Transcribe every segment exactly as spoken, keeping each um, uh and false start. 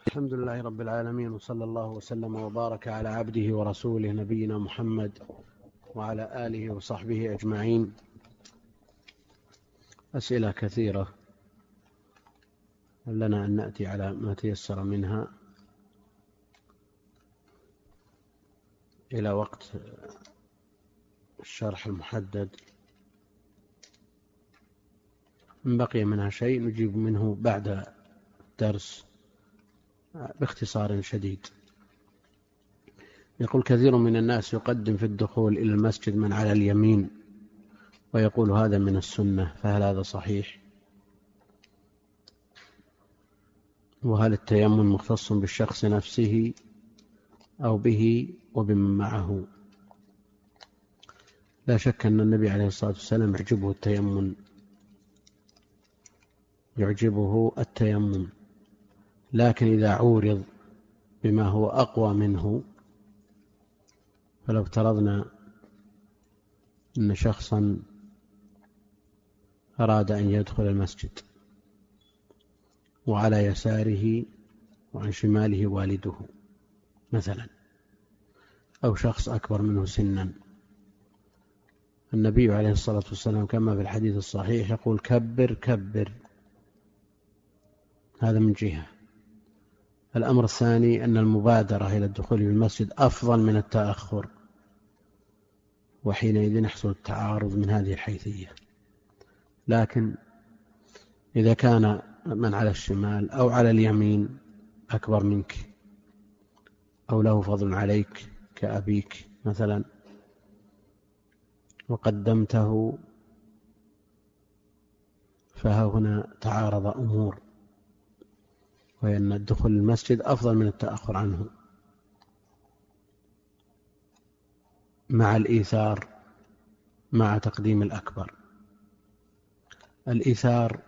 الحمد لله رب العالمين، وصلى الله وسلم وبارك على عبده ورسوله نبينا محمد وعلى آله وصحبه أجمعين. أسئلة كثيرة لنا أن نأتي على ما تيسر منها إلى وقت الشرح المحدد. إن بقي منها شيء نجيب منه بعد الدرس باختصار شديد. يقول: كثير من الناس يقدم في الدخول إلى المسجد من على اليمين ويقول هذا من السنة، فهل هذا صحيح؟ وهل التيمم مختص بالشخص نفسه أو به وبمن معه؟ لا شك أن النبي عليه الصلاة والسلام يعجبه التيمم يعجبه التيمم لكن إذا عورض بما هو أقوى منه، فلو افترضنا أن شخصا أراد أن يدخل المسجد وعلى يساره وعن شماله والده مثلا، أو شخص أكبر منه سنا، النبي عليه الصلاة والسلام كما في الحديث الصحيح يقول: كبر كبر. هذا من جهة. الأمر الثاني أن المبادرة إلى الدخول في المسجد أفضل من التأخر، وحينئذ يحصل التعارض من هذه الحيثية. لكن إذا كان من على الشمال أو على اليمين أكبر منك أو له فضل عليك كأبيك مثلا وقدمته، فها هنا تعارض أمور، وأن الدخول المسجد أفضل من التأخر عنه مع الإيثار، مع تقديم الأكبر. الإيثار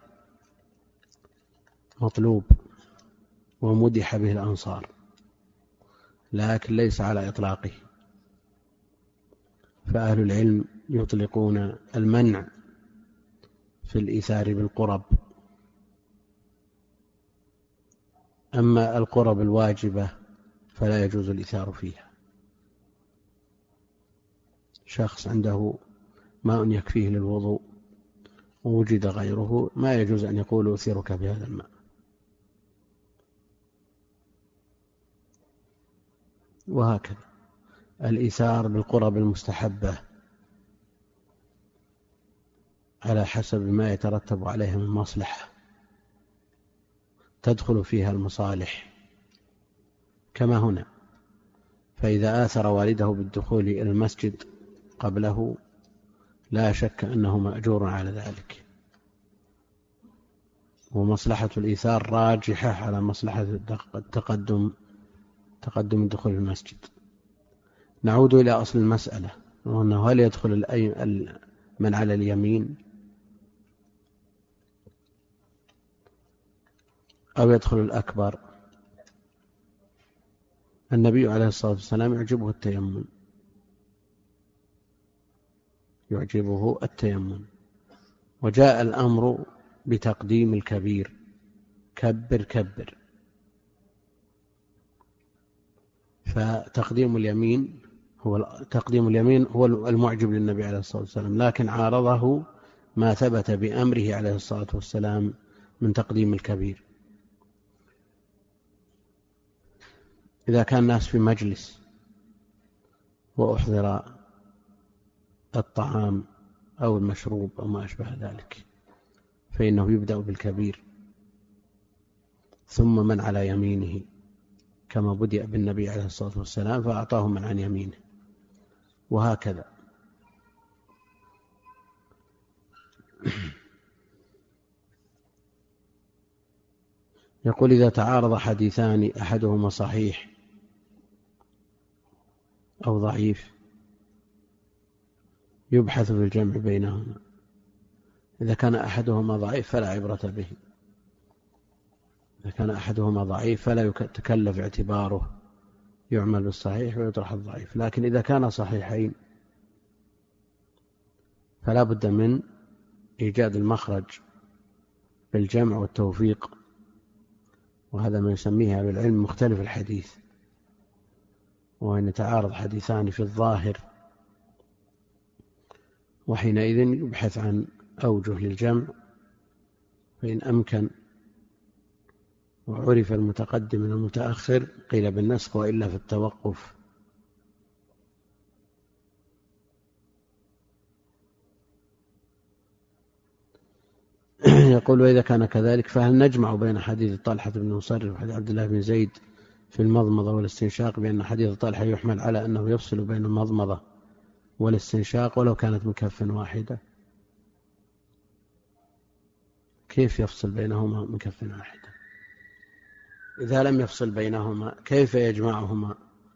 مطلوب ومدح به الأنصار، لكن ليس على إطلاقه، فأهل العلم يطلقون المنع في الإيثار بالقرب. أما القرب الواجبة فلا يجوز الإيثار فيها. شخص عنده ماء يكفيه للوضوء ووجد غيره، ما يجوز أن يقول أؤثرك بهذا الماء. وهكذا الإيثار بالقرب المستحبة على حسب ما يترتب عليها من مصلحة تدخل فيها المصالح كما هنا، فإذا آثر والده بالدخول إلى المسجد قبله لا شك أنه مأجور على ذلك، ومصلحة الإيثار راجحة على مصلحة التقدم تقدم الدخول في المسجد. نعود إلى أصل المسألة، وأنه هل يدخل من على اليمين أو يدخل الأكبر؟ النبي عليه الصلاة والسلام يعجبه التيمم يعجبه التيمم وجاء الأمر بتقديم الكبير: كبر كبر. فتقديم اليمين هو تقديم اليمين هو المعجب للنبي عليه الصلاة والسلام، لكن عارضه ما ثبت بأمره عليه الصلاة والسلام من تقديم الكبير. إذا كان الناس في مجلس وأحضر الطعام أو المشروب أو ما أشبه ذلك، فإنه يبدأ بالكبير ثم من على يمينه، كما بدأ بالنبي عليه الصلاة والسلام فأعطاه من عن يمينه، وهكذا. يقول: إذا تعارض حديثان أحدهما صحيح أو ضعيف يبحث في الجمع بينهما. إذا كان أحدهما ضعيف فلا عبرة به، إذا كان أحدهما ضعيف فلا يتكلف اعتباره، يعمل بالصحيح ويطرح الضعيف. لكن إذا كان صحيحين فلا بد من إيجاد المخرج بالجمع والتوفيق وهذا ما يسميه أهل العلم مختلف الحديث، وأن يتعارض حديثان في الظاهر، وحينئذ يبحث عن أوجه للجمع، فإن أمكن وعرف المتقدم من المتأخر قيل بالنسخ، وإلا في التوقف. يقول: وإذا كان كذلك فهل نجمع بين حديث طلحة بن مصرف وحديث عبد الله بن زيد في المضمضة والاستنشاق، بأن حديث طلحة يحمل على أنه يفصل بين المضمضة والاستنشاق ولو كانت من كف واحدة؟ كيف يفصل بينهما من كف واحدة؟ إذا لم يفصل بينهما كيف يجمعهما؟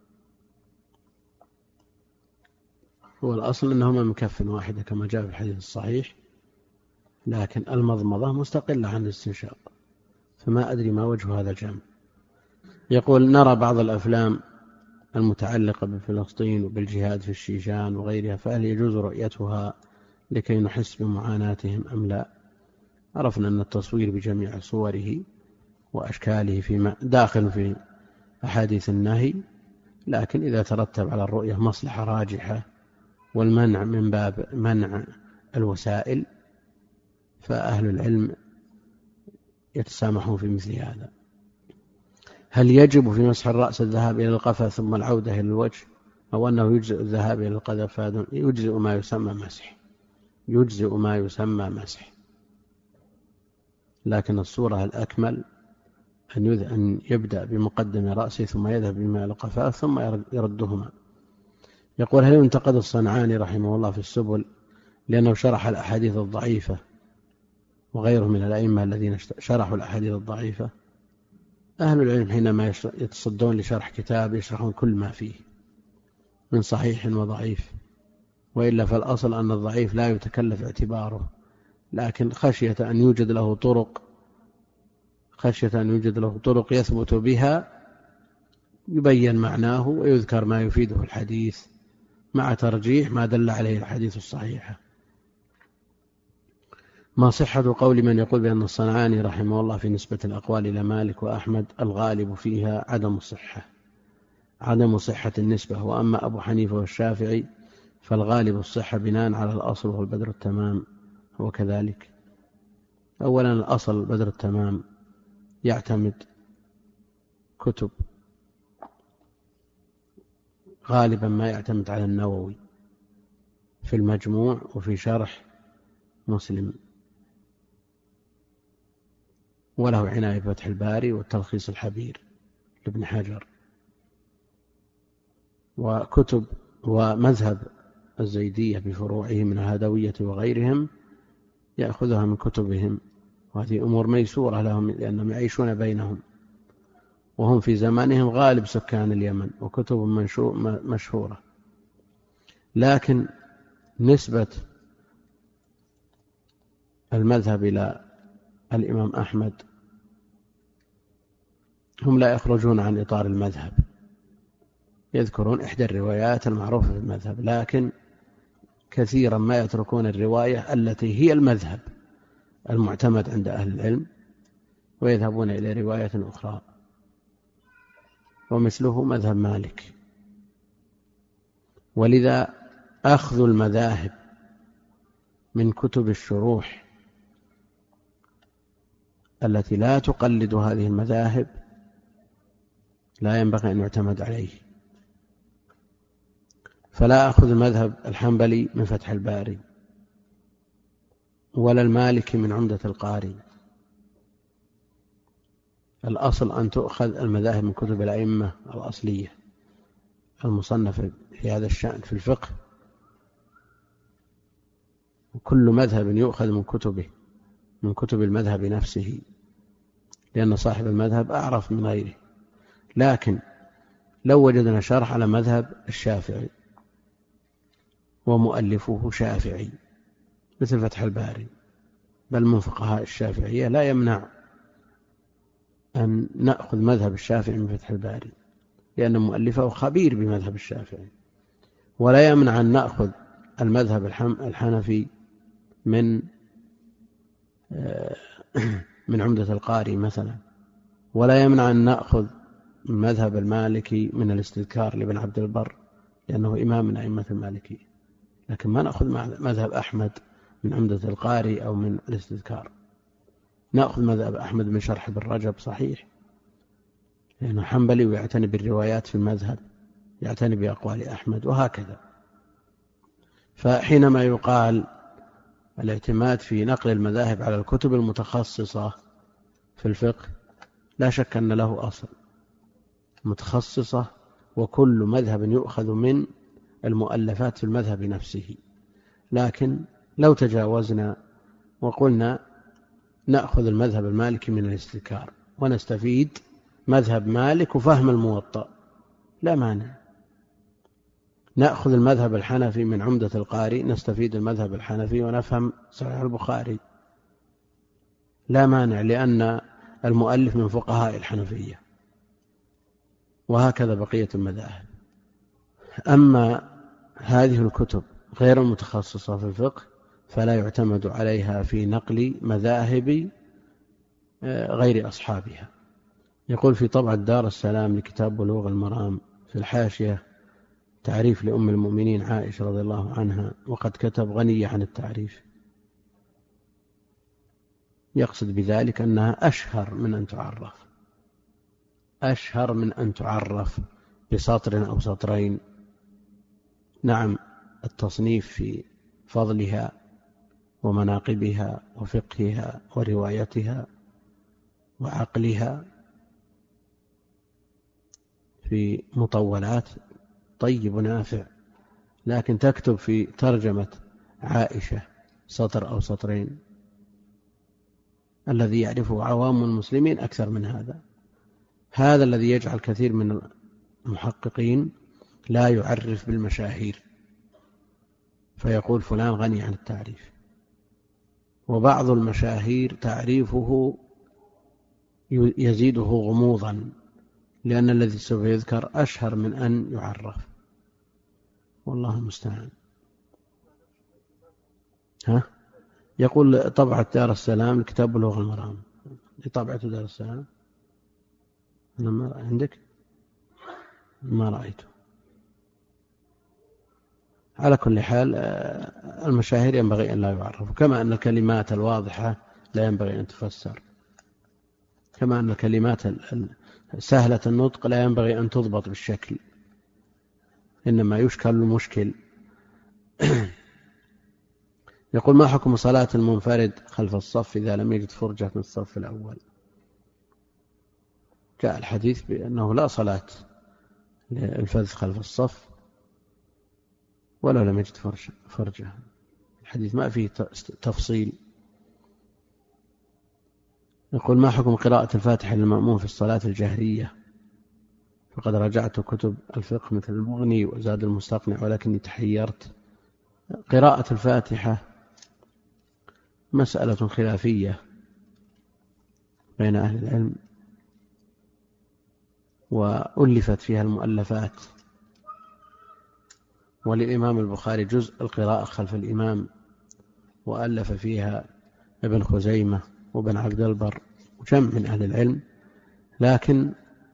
هو الأصل أنهما من كف واحدة كما جاء في الحديث الصحيح، لكن المضمضة مستقلة عن الاستنشاق، فما أدري ما وجه هذا الجمع. يقول: نرى بعض الأفلام المتعلقة بفلسطين وبالجهاد في الشيشان وغيرها، فهل يجوز رؤيتها لكي نحس بمعاناتهم أم لا؟ عرفنا أن التصوير بجميع صوره وأشكاله فيما داخل في أحاديث النهي، لكن إذا ترتب على الرؤية مصلحة راجحة والمنع من باب منع الوسائل فأهل العلم يتسامحون في مثل هذا. هل يجب في مسح الرأس الذهاب إلى القفا ثم العودة إلى الوجه، أو أنه يجزئ الذهاب إلى القدم؟ يجزئ ما يسمى مسح، يجزئ ما يسمى مسح، لكن الصورة الأكمل أن يبدأ بمقدم رأسه ثم يذهب بما إلى القفا ثم يردهما. يقول: هل ينتقد الصنعاني رحمه الله في السبل لأنه شرح الأحاديث الضعيفة وغيره من الأئمة الذين شرحوا الأحاديث الضعيفة؟ أهل العلم حينما يتصدون لشرح كتاب يشرحون كل ما فيه من صحيح وضعيف، وإلا فالأصل أن الضعيف لا يتكلف اعتباره، لكن خشية أن يوجد له طرق خشية أن يوجد له طرق يثبت بها يبين معناه ويذكر ما يفيده الحديث مع ترجيح ما دل عليه الحديث الصحيحة. ما صحة قول من يقول بأن الصنعاني رحمه الله في نسبة الأقوال إلى مالك وأحمد الغالب فيها عدم الصحة عدم صحة النسبة، وأما أبو حنيفة والشافعي فالغالب الصحة بناء على الأصل وهو البدر التمام؟ هو كذلك. أولا الأصل البدر التمام يعتمد كتب غالبا ما يعتمد على النووي في المجموع وفي شرح مسلم، وله عناية بفتح الباري والتلخيص الحبير لابن حجر، وكتب ومذهب الزيدية بفروعه من الهدوية وغيرهم يأخذها من كتبهم، وهذه أمور ميسورة لهم لأنهم يعيشون بينهم وهم في زمانهم غالب سكان اليمن، وكتب مشهورة. لكن نسبة المذهب إلى الإمام أحمد هم لا يخرجون عن إطار المذهب، يذكرون إحدى الروايات المعروفة في المذهب، لكن كثيرا ما يتركون الرواية التي هي المذهب المعتمد عند أهل العلم ويذهبون إلى رواية أخرى، ومثله مذهب مالك. ولذا أخذ المذاهب من كتب الشروح التي لا تقلد هذه المذاهب لا ينبغي أن يعتمد عليه، فلا أخذ المذهب الحنبلي من فتح الباري ولا المالكي من عمدة القاري. الأصل أن تؤخذ المذاهب من كتب الأئمة الأصلية المصنفة في هذا الشأن في الفقه، وكل مذهب يؤخذ من كتبه من كتب المذهب نفسه، لأن صاحب المذهب أعرف من غيره. لكن لو وجدنا شرح على مذهب الشافعي ومؤلفه شافعي مثل فتح الباري بل من فقهاء الشافعية، لا يمنع أن نأخذ مذهب الشافعي من فتح الباري لأن مؤلفه خبير بمذهب الشافعي، ولا يمنع أن نأخذ المذهب الحنفي من من عمدة القاري مثلا ولا يمنع أن نأخذ المذهب المالكي من الاستذكار لابن عبد البر لأنه إمام من أئمة المالكية، لكن ما نأخذ مذهب أحمد من عمدة القاري أو من الاستذكار. نأخذ مذهب أحمد من شرح ابن رجب صحيح، لأنه حنبلي ويعتني بالروايات في المذهب، يعتني بأقوال أحمد وهكذا. فحينما يقال الاعتماد في نقل المذاهب على الكتب المتخصصة في الفقه لا شك أن له أصل متخصصة، وكل مذهب يؤخذ من المؤلفات في المذهب نفسه. لكن لو تجاوزنا وقلنا نأخذ المذهب المالكي من الاستذكار ونستفيد مذهب مالك وفهم الموطأ لا مانع. نأخذ المذهب الحنفي من عمدة القاري نستفيد المذهب الحنفي ونفهم صحيح البخاري لا مانع، لأن المؤلف من فقهاء الحنفية، وهكذا بقية المذاهب. أما هذه الكتب غير المتخصصة في الفقه فلا يعتمد عليها في نقل مذاهب غير أصحابها. يقول في طبعة دار السلام لكتاب بلوغ المرام في الحاشية تعريف لأم المؤمنين عائشة رضي الله عنها، وقد كتب غنية عن التعريف، يقصد بذلك أنها أشهر من أن تعرف، أشهر من أن تعرف بسطر أو سطرين. نعم، التصنيف في فضلها ومناقبها وفقهها وروايتها وعقلها في مطولات طيب ونافع، لكن تكتب في ترجمة عائشة سطر أو سطرين، الذي يعرفه عوام المسلمين أكثر من هذا. هذا الذي يجعل كثير من المحققين لا يعرف بالمشاهير فيقول فلان غني عن التعريف، وبعض المشاهير تعريفه يزيده غموضا، لأن الذي سوف يذكر أشهر من أن يعرف، والله المستعان. ها؟ يقول طبعة دار السلام لكتاب بلوغ المرام، طبعة دار السلام ما عندك؟ ما رأيته. على كل حال المشاهير ينبغي أن لا يعرفوا، كما أن الكلمات الواضحة لا ينبغي أن تفسر، كما أن الكلمات سهلة النطق لا ينبغي أن تضبط بالشكل، إنما يشكل المشكل. يقول ما حكم صلاة المنفرد خلف الصف إذا لم يجد فرجة من الصف الأول؟ جاء الحديث بأنه لا صلاة للفذ خلف الصف ولو لم يجد فرجة، الحديث ما فيه تفصيل. يقول ما حكم قراءة الفاتحة للمأموم في الصلاة الجهرية؟ فقد رجعت كتب الفقه مثل المغني وزاد المستقنع ولكني تحيرت. قراءة الفاتحة مسألة خلافية بين أهل العلم، وألفت فيها المؤلفات، وللإمام البخاري جزء القراءة خلف الإمام وألف فيها ابن خزيمة وابن عبد البر وجمع من أهل العلم، لكن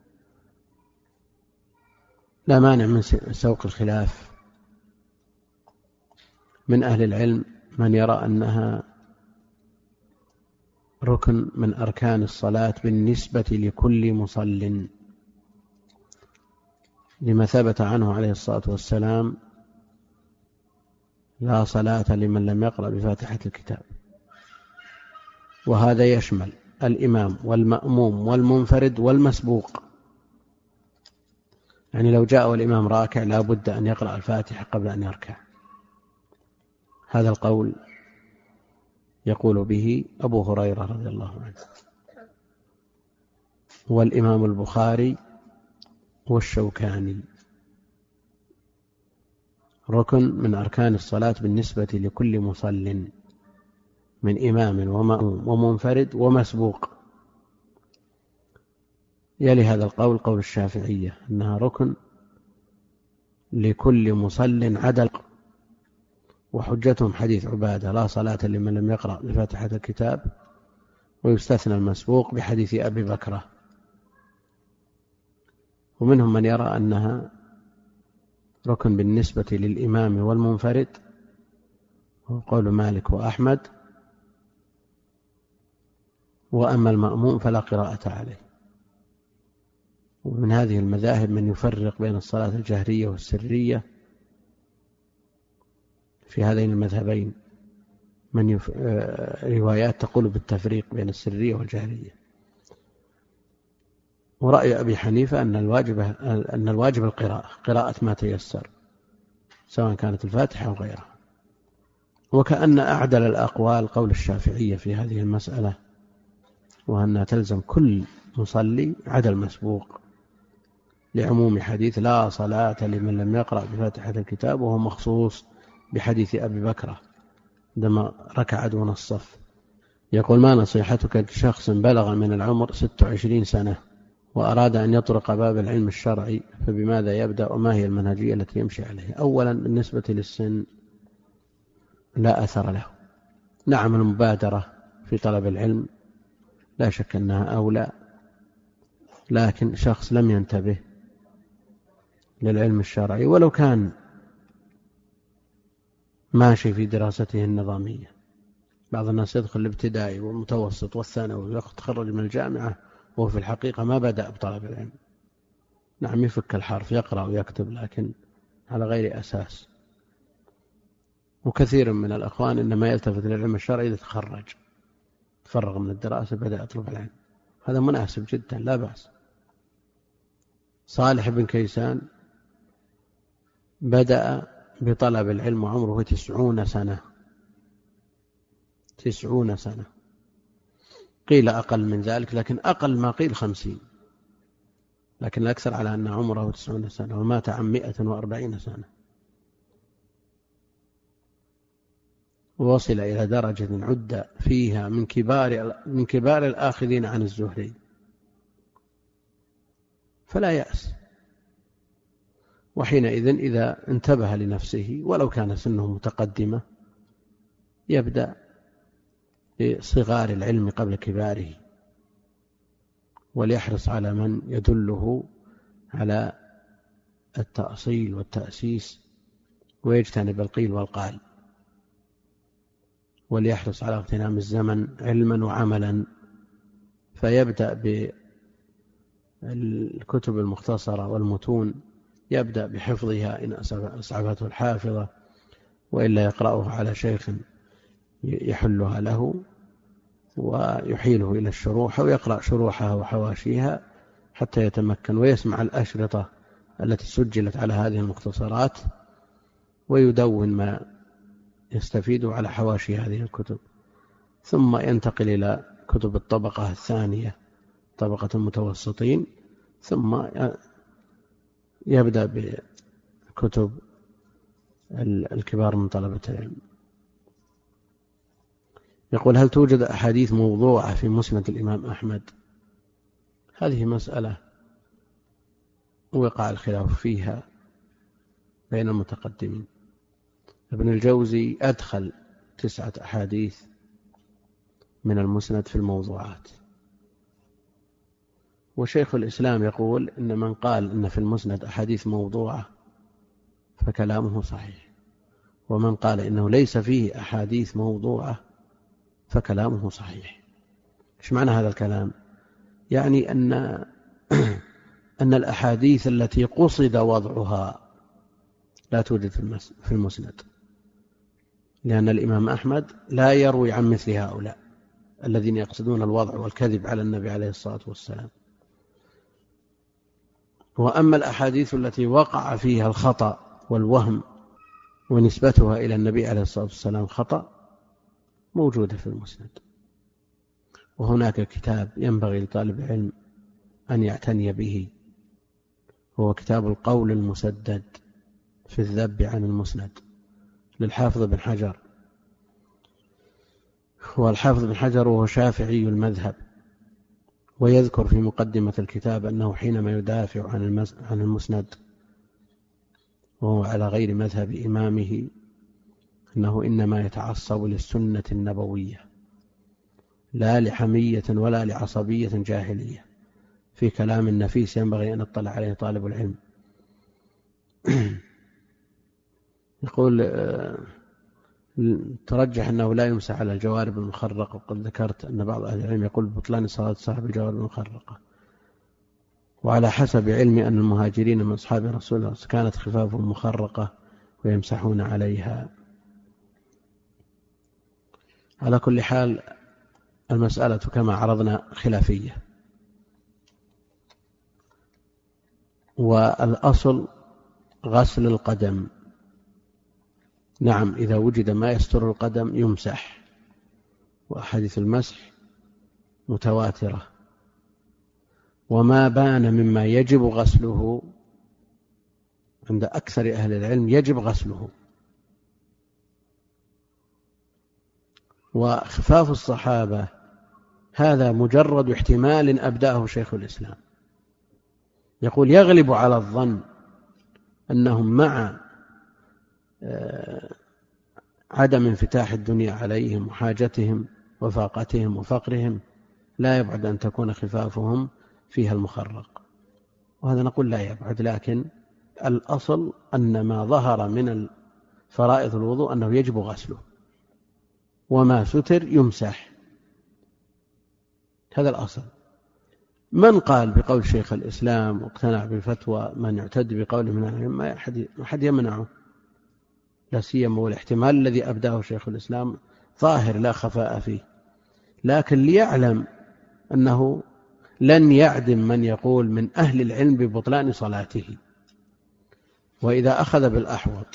لا مانع من سوق الخلاف. من أهل العلم من يرى أنها ركن من أركان الصلاة بالنسبة لكل مصل، لما ثبت عنه عليه الصلاة والسلام لا صلاة لمن لم يقرأ بفاتحة الكتاب، وهذا يشمل الإمام والمأموم والمنفرد والمسبوق. يعني لو جاء والإمام راكع لا بد أن يقرأ الفاتحة قبل أن يركع. هذا القول يقول به أبو هريرة رضي الله عنه والإمام البخاري والشوكاني، ركن من أركان الصلاة بالنسبة لكل مصل من إمام ومأموم ومنفرد ومسبوق. يلي هذا القول قول الشافعية أنها ركن لكل مصل عدل، وحجتهم حديث عبادة لا صلاة لمن لم يقرأ بفاتحة الكتاب، ويستثنى المسبوق بحديث أبي بكرة ومنهم من يرى أنها ركن بالنسبة للإمام والمنفرد، وقول مالك وأحمد، وأما المأموم فلا قراءة عليه. ومن هذه المذاهب من يفرق بين الصلاة الجهرية والسرية في هذين المذهبين، من يف... روايات تقول بالتفريق بين السرية والجهرية. ورأي أبي حنيفة أن الواجب أن الواجب القراءة، قراءة ما تيسر، سواء كانت الفاتحة أو غيرها. وكأن أعدل الأقوال قول الشافعية في هذه المسألة، وأنها تلزم كل مصلي عدا المسبوق، لعموم حديث لا صلاة لمن لم يقرأ بفاتحة الكتاب، وهو مخصوص بحديث أبي بكرة عندما ركع دون الصف. يقول: ما نصيحتك لشخص بلغ من العمر ست وعشرين سنة وأراد أن يطرق باب العلم الشرعي، فبماذا يبدأ وما هي المنهجية التي يمشي عليها؟ أولا، بالنسبة للسن لا أثر له. نعم، المبادرة في طلب العلم لا شك أنها أولى، لكن شخص لم ينتبه للعلم الشرعي ولو كان ماشي في دراسته النظامية. بعض الناس يدخل الابتدائي والمتوسط والثانوي ويتخرج من الجامعة وهو في الحقيقة ما بدأ بطلب العلم. نعم، يفك الحرف، يقرأ ويكتب، لكن على غير أساس. وكثير من الأخوان إنما يلتفت للعلم الشرعي إذا تخرج، تفرغ من الدراسة بدأ يطلب العلم. هذا مناسب جدا، لا بأس. صالح بن كيسان بدأ بطلب العلم وعمره تسعون سنة، تسعون سنة، قيل أقل من ذلك، لكن أقل ما قيل خمسين، لكن الأكثر على أن عمره تسعون سنة، ومات عن مئة وأربعين سنة، ووصل إلى درجة عد فيها من كبار من كبار الآخذين عن الزهري. فلا يأس، وحينئذ إذا انتبه لنفسه ولو كان سنه متقدمة يبدأ بصغار العلم قبل كباره، وليحرص على من يدله على التأصيل والتأسيس، ويجتنب القيل والقال، وليحرص على اغتنام الزمن علما وعملا. فيبدأ بالكتب المختصرة والمتون، يبدأ بحفظها إن أسعفته الحافظة، وإلا يقرأها على شيخ يحلها له ويحيله إلى الشروح، أو يقرأ شروحها وحواشيها حتى يتمكن، ويسمع الأشرطة التي سجلت على هذه المختصرات، ويدون ما يستفيد على حواشي هذه الكتب. ثم ينتقل إلى كتب الطبقة الثانية، طبقة المتوسطين، ثم يبدأ بكتب الكبار من طلبة العلم. يقول: هل توجد أحاديث موضوعة في مسند الإمام أحمد؟ هذه مسألة وقع الخلاف فيها بين المتقدمين. ابن الجوزي أدخل تسعة أحاديث من المسند في الموضوعات، وشيخ الإسلام يقول إن من قال إن في المسند أحاديث موضوعة فكلامه صحيح، ومن قال إنه ليس فيه أحاديث موضوعة فكلامه صحيح. إيش معنى هذا الكلام؟ يعني أن أن الأحاديث التي قصد وضعها لا توجد في المسند، لأن الإمام أحمد لا يروي عن مثل هؤلاء الذين يقصدون الوضع والكذب على النبي عليه الصلاة والسلام. وأما الأحاديث التي وقع فيها الخطأ والوهم ونسبتها إلى النبي عليه الصلاة والسلام خطأ موجودة في المسند. وهناك كتاب ينبغي لطالب العلم أن يعتني به، هو كتاب القول المسدد في الذب عن المسند للحافظ بن حجر. والحافظ بن حجر وهو شافعي المذهب، ويذكر في مقدمة الكتاب أنه حينما يدافع عن المسند وهو على غير مذهب إمامه أنه إنما يتعصب للسنة النبوية لا لحمية ولا لعصبية جاهلية، في كلام نفيس ينبغي أن يطلع عليه طالب العلم. يقول ترجح أنه لا يمسح على الجوارب المخرقة، وقد ذكرت أن بعض أهل العلم يقول بطلان صلاة صاحب الجوارب المخرقة، وعلى حسب علمي أن المهاجرين من أصحاب رسول الله كانت خفافهم مخرقة ويمسحون عليها. على كل حال المسألة كما عرضنا خلافية، والأصل غسل القدم. نعم إذا وجد ما يستر القدم يمسح، وأحاديث المسح متواترة، وما بان مما يجب غسله عند أكثر أهل العلم يجب غسله. وخفاف الصحابة هذا مجرد احتمال أبداه شيخ الإسلام، يقول يغلب على الظن أنهم مع عدم انفتاح الدنيا عليهم وحاجتهم وفاقتهم وفقرهم لا يبعد أن تكون خفافهم فيها المخرق، وهذا نقول لا يبعد، لكن الأصل أن ما ظهر من فرائض الوضوء أنه يجب غسله، وما ستر يمسح، هذا الأصل. من قال بقول شيخ الإسلام واقتنع بفتوى من يعتد بقوله من العلم ما أحد يمنعه، لا سيما والاحتمال الذي أبداه شيخ الإسلام ظاهر لا خفاء فيه، لكن ليعلم أنه لن يعدم من يقول من أهل العلم ببطلان صلاته. وإذا أخذ بالأحوط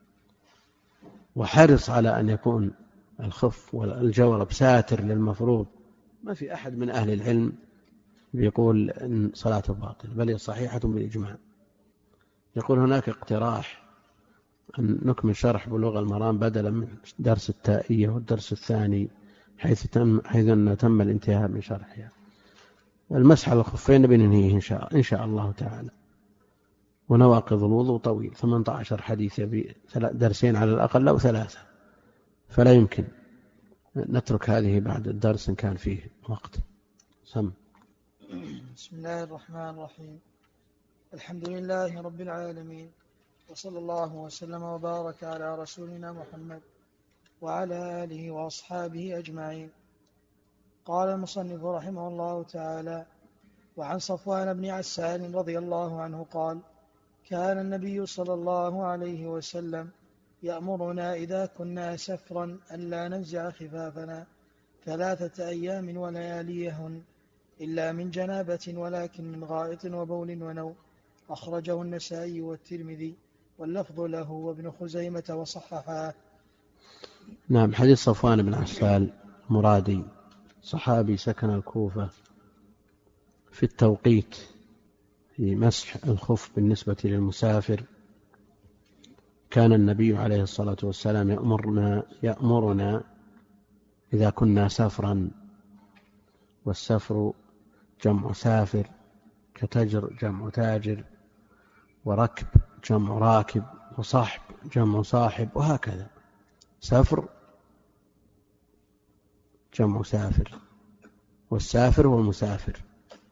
وحرص على أن يكون الخف والجورب ساتر للمفروض، ما في أحد من أهل العلم بيقول إن صلاته باطل، بل هي صحيحة بالإجماع. يقول هناك اقتراح أن نكمل شرح بلوغ المرام بدلا من درس التائية والدرس الثاني، حيث تم حيث أن تم الانتهاء من شرحها. المسح على الخفين بننهيه إن شاء, إن شاء الله تعالى. ونواقض الوضوء طويل، ثمانية عشر حديث درسين على الأقل أو ثلاثة، فلا يمكن نترك هذه بعد الدرس إن كان فيه وقت. سم. بسم الله الرحمن الرحيم. الحمد لله رب العالمين، وصلى الله وسلم وبارك على رسولنا محمد وعلى آله وأصحابه أجمعين. قال المصنف رحمه الله تعالى: وعن صفوان بن عسال رضي الله عنه قال: كان النبي صلى الله عليه وسلم يأمرنا إذا كنا سفرا ألا ننزع خفافنا ثلاثة أيام ولياليهن إلا من جنابة ولكن من غائط وبول ونوم. أخرجه النسائي والترمذي واللفظ له وابن خزيمة وصححه. نعم. حديث صفوان بن عسال مرادي صحابي سكن الكوفة في التوقيت في مسح الخف بالنسبة للمسافر. كان النبي عليه الصلاة والسلام يأمرنا, يأمرنا إذا كنا سفرا، والسفر جمع سافر، كتجر جمع تاجر، وركب جمع راكب، وصاحب جمع صاحب، وهكذا. سفر جمع سافر، والسافر هو المسافر،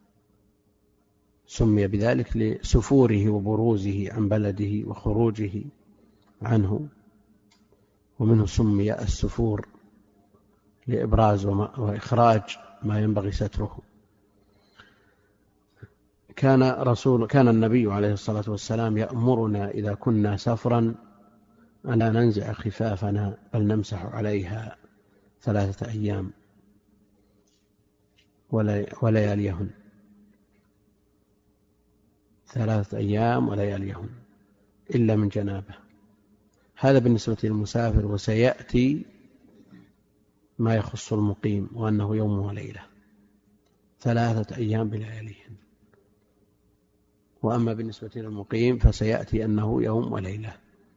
سمي بذلك لسفوره وبروزه عن بلده وخروجه عنه، ومنه سمي السفور لإبراز وإخراج ما ينبغي ستره. كان رسول كان النبي عليه الصلاة والسلام يأمرنا إذا كنا سفرا ألا ننزع خفافنا بل نمسح عليها ثلاثة أيام ولياليهن ثلاثة أيام ولياليهن إلا من جنابه. هذا بالنسبة للمسافر، وسيأتي ما يخص المقيم وأنه يوم وليلة، ثلاثة أيام بلياليهن. وأما بالنسبة للمقيم فسيأتي أنه يوم وليلة.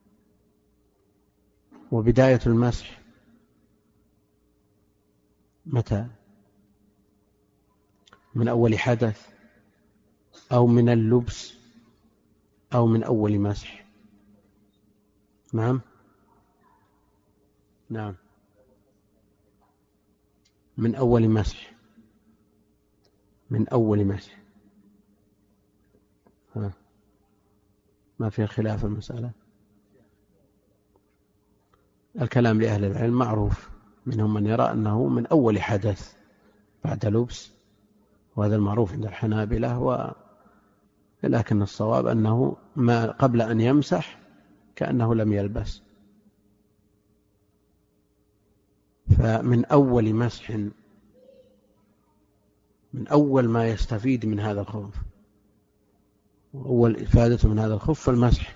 وبداية المسح متى؟ من أول حدث أو من اللبس أو من أول مسح؟ نعم نعم من أول مسح، من أول مسح. ها ما في خلاف المسألة. الكلام لأهل العلم معروف، منهم من يرى أنه من أول حدث بعد لبس، وهذا المعروف عند الحنابلة، ولكن الصواب أنه ما قبل أن يمسح كأنه لم يلبس. فمن أول مسح، من أول ما يستفيد من هذا الخف، وأول إفادة من هذا الخف المسح،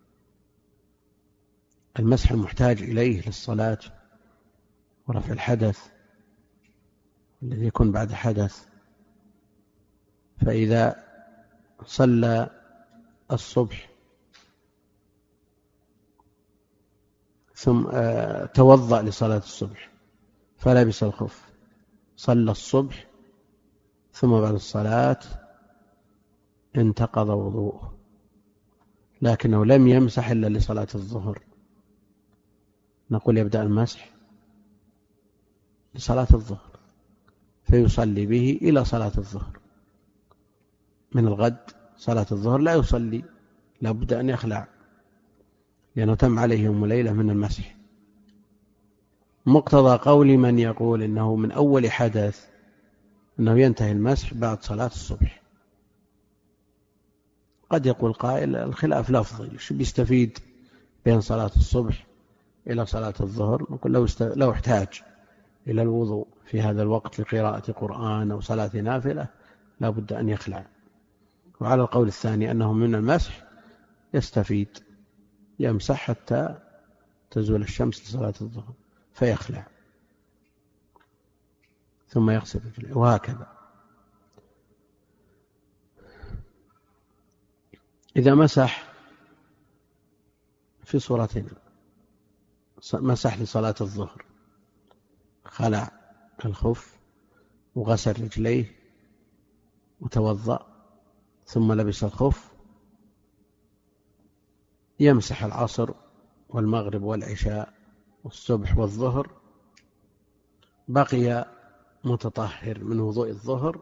المسح المحتاج إليه للصلاة ورفع الحدث الذي يكون بعد حدث. فإذا صلى الصبح ثم توضأ لصلاة الصبح فلبس الخف، صلى الصبح ثم بعد الصلاة انتقض وضوءه، لكنه لم يمسح إلا لصلاة الظهر، نقول يبدأ المسح لصلاة الظهر فيصلي به إلى صلاة الظهر. من الغد صلاة الظهر لا يصلي، لا بد أن يخلع، لأنه تم عليه يوم ليلة من المسح. مقتضى قول من يقول إنه من أول حدث أنه ينتهي المسح بعد صلاة الصبح. قد يقول قائل الخلاف لفظي، شو بيستفيد بين صلاة الصبح إلى صلاة الظهر؟ نقول لو, است... لو احتاج إلى الوضوء في هذا الوقت لقراءة قرآن أو صلاة نافلة لا بد أن يخلع. وعلى القول الثاني أنه من المسح يستفيد، يمسح حتى تزول الشمس لصلاة الظهر فيخلع ثم يغسل رجليه، وهكذا. إذا مسح في صورتين، مسح لصلاة الظهر خلع الخف وغسل رجليه وتوضأ ثم لبس الخف، يمسح العصر والمغرب والعشاء والصبح والظهر، بقي متطهر من وضوء الظهر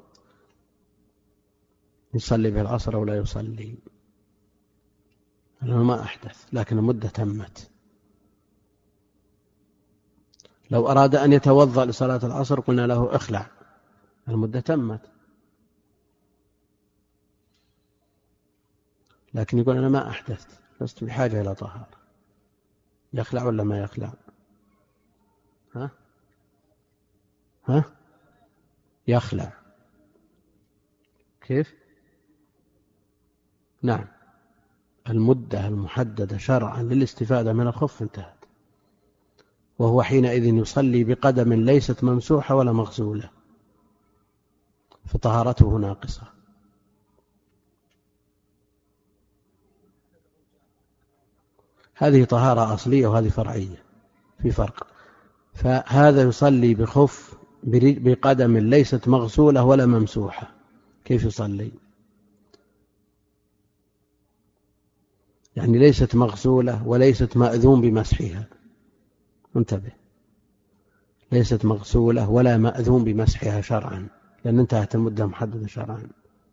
يصلي به العصر أو لا يصلي، لأنه ما أحدث لكن المدة تمت. لو أراد أن يتوضأ لصلاة العصر قلنا له اخلع، المدة تمت، لكن يقول أنا ما أحدثت، لست بحاجة إلى طهارة، يخلع ولا ما يخلع؟ ها؟ ها؟ يخلع. كيف؟ نعم، المدة المحددة شرعا للاستفادة من الخف انتهت، وهو حينئذ يصلي بقدم ليست ممسوحة ولا مغسولة، فطهارته ناقصة. هذه طهارة أصلية وهذه فرعية، في فرق. فهذا يصلي بخف بقدم ليست مغسولة ولا ممسوحة، كيف يصلي؟ يعني ليست مغسولة وليست مأذون بمسحها، انتبه، ليست مغسولة ولا مأذون بمسحها شرعا، لأن انتهت المدة محددة شرعا.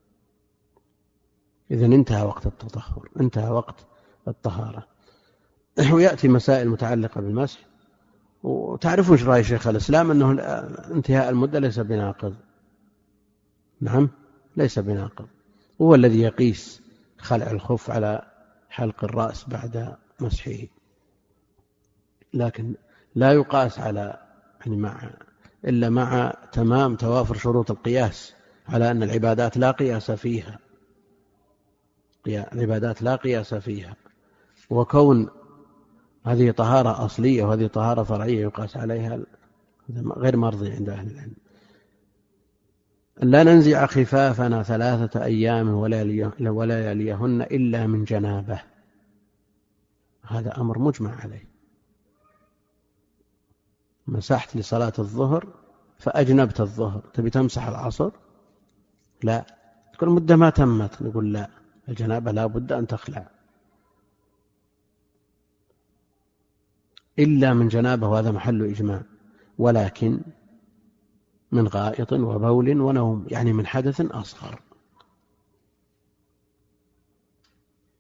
إذن انتهى وقت التطهر، انتهى وقت الطهارة. ويأتي مسائل متعلقة بالمسح، وتعرفون ايش رأي شيخ الإسلام أنه انتهاء المدة ليس بناقض. نعم، ليس بناقض، هو الذي يقيس خلع الخف على حلق الرأس بعد مسحه، لكن لا يقاس على يعني مع إلا مع تمام توافر شروط القياس على أن العبادات لا قياس فيها، العبادات لا قياس فيها، وكون هذه طهارة أصلية وهذه طهارة فرعية يقاس عليها غير مرضي عند أهل العلم. لا ننزع خفافنا ثلاثة أيام ولا يليهن إلا من جنابه، هذا أمر مجمع عليه. مسحت لصلاة الظهر فأجنبت الظهر، تبي تمسح العصر؟ لا، تقول المدة ما تمت، نقول لا، الجنابة لا بد أن تخلع إلا من جنابه، وهذا محل إجماع، ولكن من غائط وبول ونوم، يعني من حدث أصغر.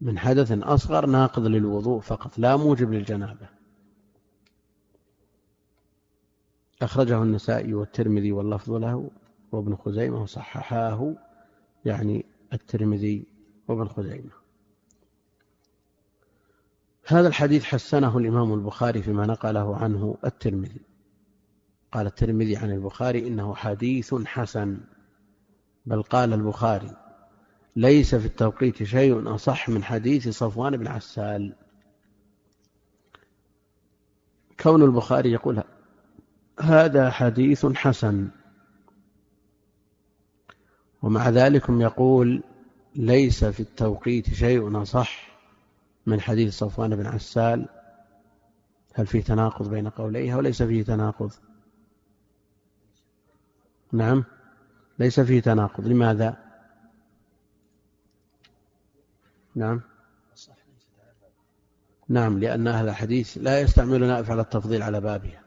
من حدث أصغر ناقض للوضوء فقط لا موجب للجنابة. أخرجه النسائي والترمذي واللفظ له وابن خزيمة وصححاه، يعني الترمذي وابن خزيمة. هذا الحديث حسنه الإمام البخاري فيما نقله عنه الترمذي. قال الترمذي عن البخاري إنه حديث حسن، بل قال البخاري ليس في التوقيت شيء أصح من حديث صفوان بن عسال. كون البخاري يقول هذا حديث حسن ومع ذلك يقول ليس في التوقيت شيء أصح من حديث صفوان بن عسال، هل فيه تناقض بين قوليه وليس فيه تناقض؟ نعم ليس فيه تناقض. لماذا؟ نعم نعم لأن هذا الحديث لا يستعملنا أفعل التفضيل على بابها.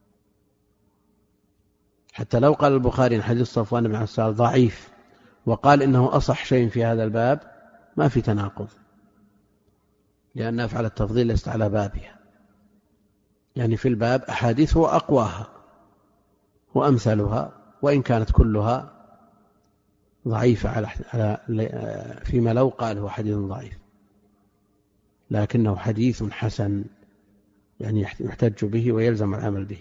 حتى لو قال البخاري إن حديث صفوان بن عسال ضعيف وقال إنه أصح شيء في هذا الباب ما في تناقض، لأن أفعل التفضيل ليست على بابها. يعني في الباب أحاديث وأقواها وأمثلها، وإن كانت كلها ضعيفة على فيما لو قال هو حديث ضعيف، لكنه حديث حسن يعني يحتج به ويلزم العمل به.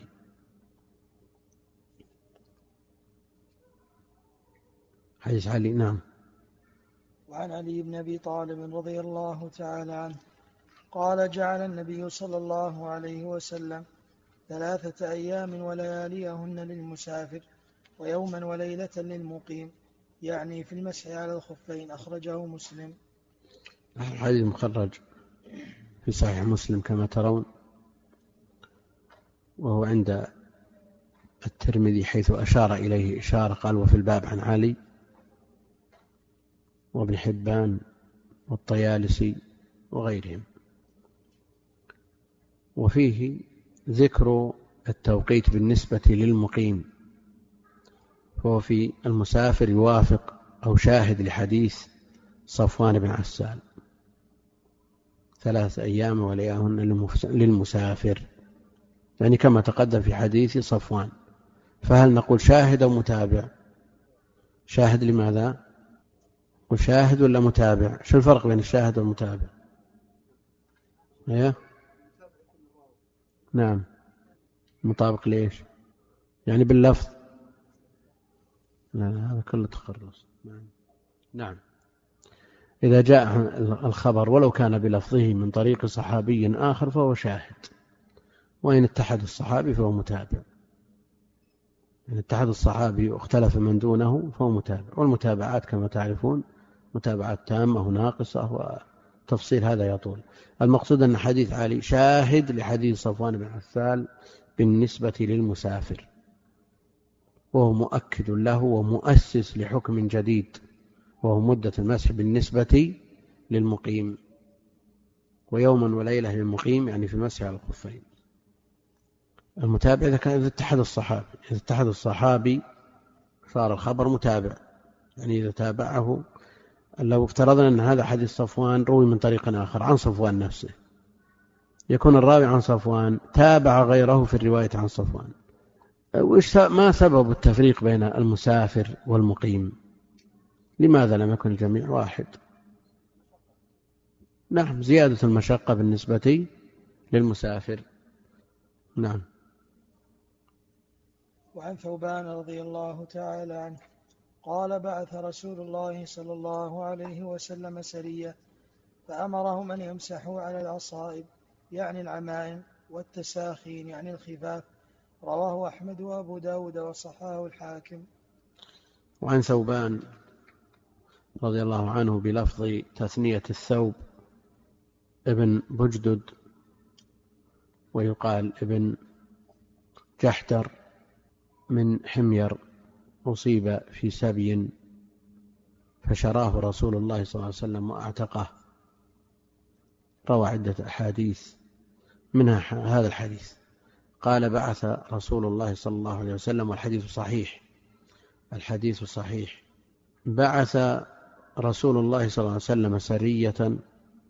حديث علي. نعم. وعن علي بن أبي طالب رضي الله تعالى عنه قال جعل النبي صلى الله عليه وسلم ثلاثة أيام ولياليهن للمسافر ويوما وليلة للمقيم، يعني في المسح على الخفين. أخرجه مسلم. الحديث مخرج في صحيح مسلم كما ترون، وهو عند الترمذي حيث أشار إليه إشارة، قال وفي الباب عن علي وابن حبان والطيالسي وغيرهم. وفيه ذكر التوقيت بالنسبة للمقيم، فهو في المسافر يوافق أو شاهد لحديث صفوان بن عسال ثلاث أيام ولياليهن للمسافر، يعني كما تقدم في حديث صفوان. فهل نقول شاهد أو متابع؟ شاهد. لماذا؟ وشاهد ولا متابع؟ شو الفرق بين الشاهد والمتابع؟ ايه نعم مطابق ليش؟ يعني باللفظ؟ لا هذا كله تخرص. نعم. نعم إذا جاء الخبر ولو كان بلفظه من طريق صحابي آخر فهو شاهد، وإن اتحد الصحابي فهو متابع. إن اتحد الصحابي واختلف من دونه فهو متابع، والمتابعات كما تعرفون متابعات تامة وناقصة وتفصيل هذا يطول. المقصود أن حديث علي شاهد لحديث صفوان بن عسال بالنسبة للمسافر، وهو مؤكد له ومؤسس لحكم جديد، وهو مدة المسح بالنسبة للمقيم، ويوما وليلة للمقيم يعني في المسح على الخفين. المتابع إذا كان إذا اتحد الصحابي إذا اتحد الصحابي صار الخبر متابع، يعني إذا تابعه. لو افترضنا أن هذا حديث صفوان روي من طريق آخر عن صفوان نفسه، يكون الراوي عن صفوان تابع غيره في الرواية عن صفوان. ما سبب التفريق بين المسافر والمقيم؟ لماذا لم يكن الجميع واحد؟ نعم زيادة المشقة بالنسبة للمسافر. نعم. وعن ثوبان رضي الله تعالى عنه قال بعث رسول الله صلى الله عليه وسلم سرية فأمرهم أن يمسحوا على العصائب يعني العمائم، والتساخين يعني الخفاف. رواه أحمد وأبو داود وصححه الحاكم. وعن ثوبان رضي الله عنه بلفظ تثنية الثوب ابن بجدد، ويقال ابن جحدر، من حمير أصيب في سبي فشراه رسول الله صلى الله عليه وسلم وأعتقه. روى عدة أحاديث منها هذا الحديث. قال بعث رسول الله صلى الله عليه وسلم، والحديث صحيح الحديث صحيح بعث رسول الله صلى الله عليه وسلم سرية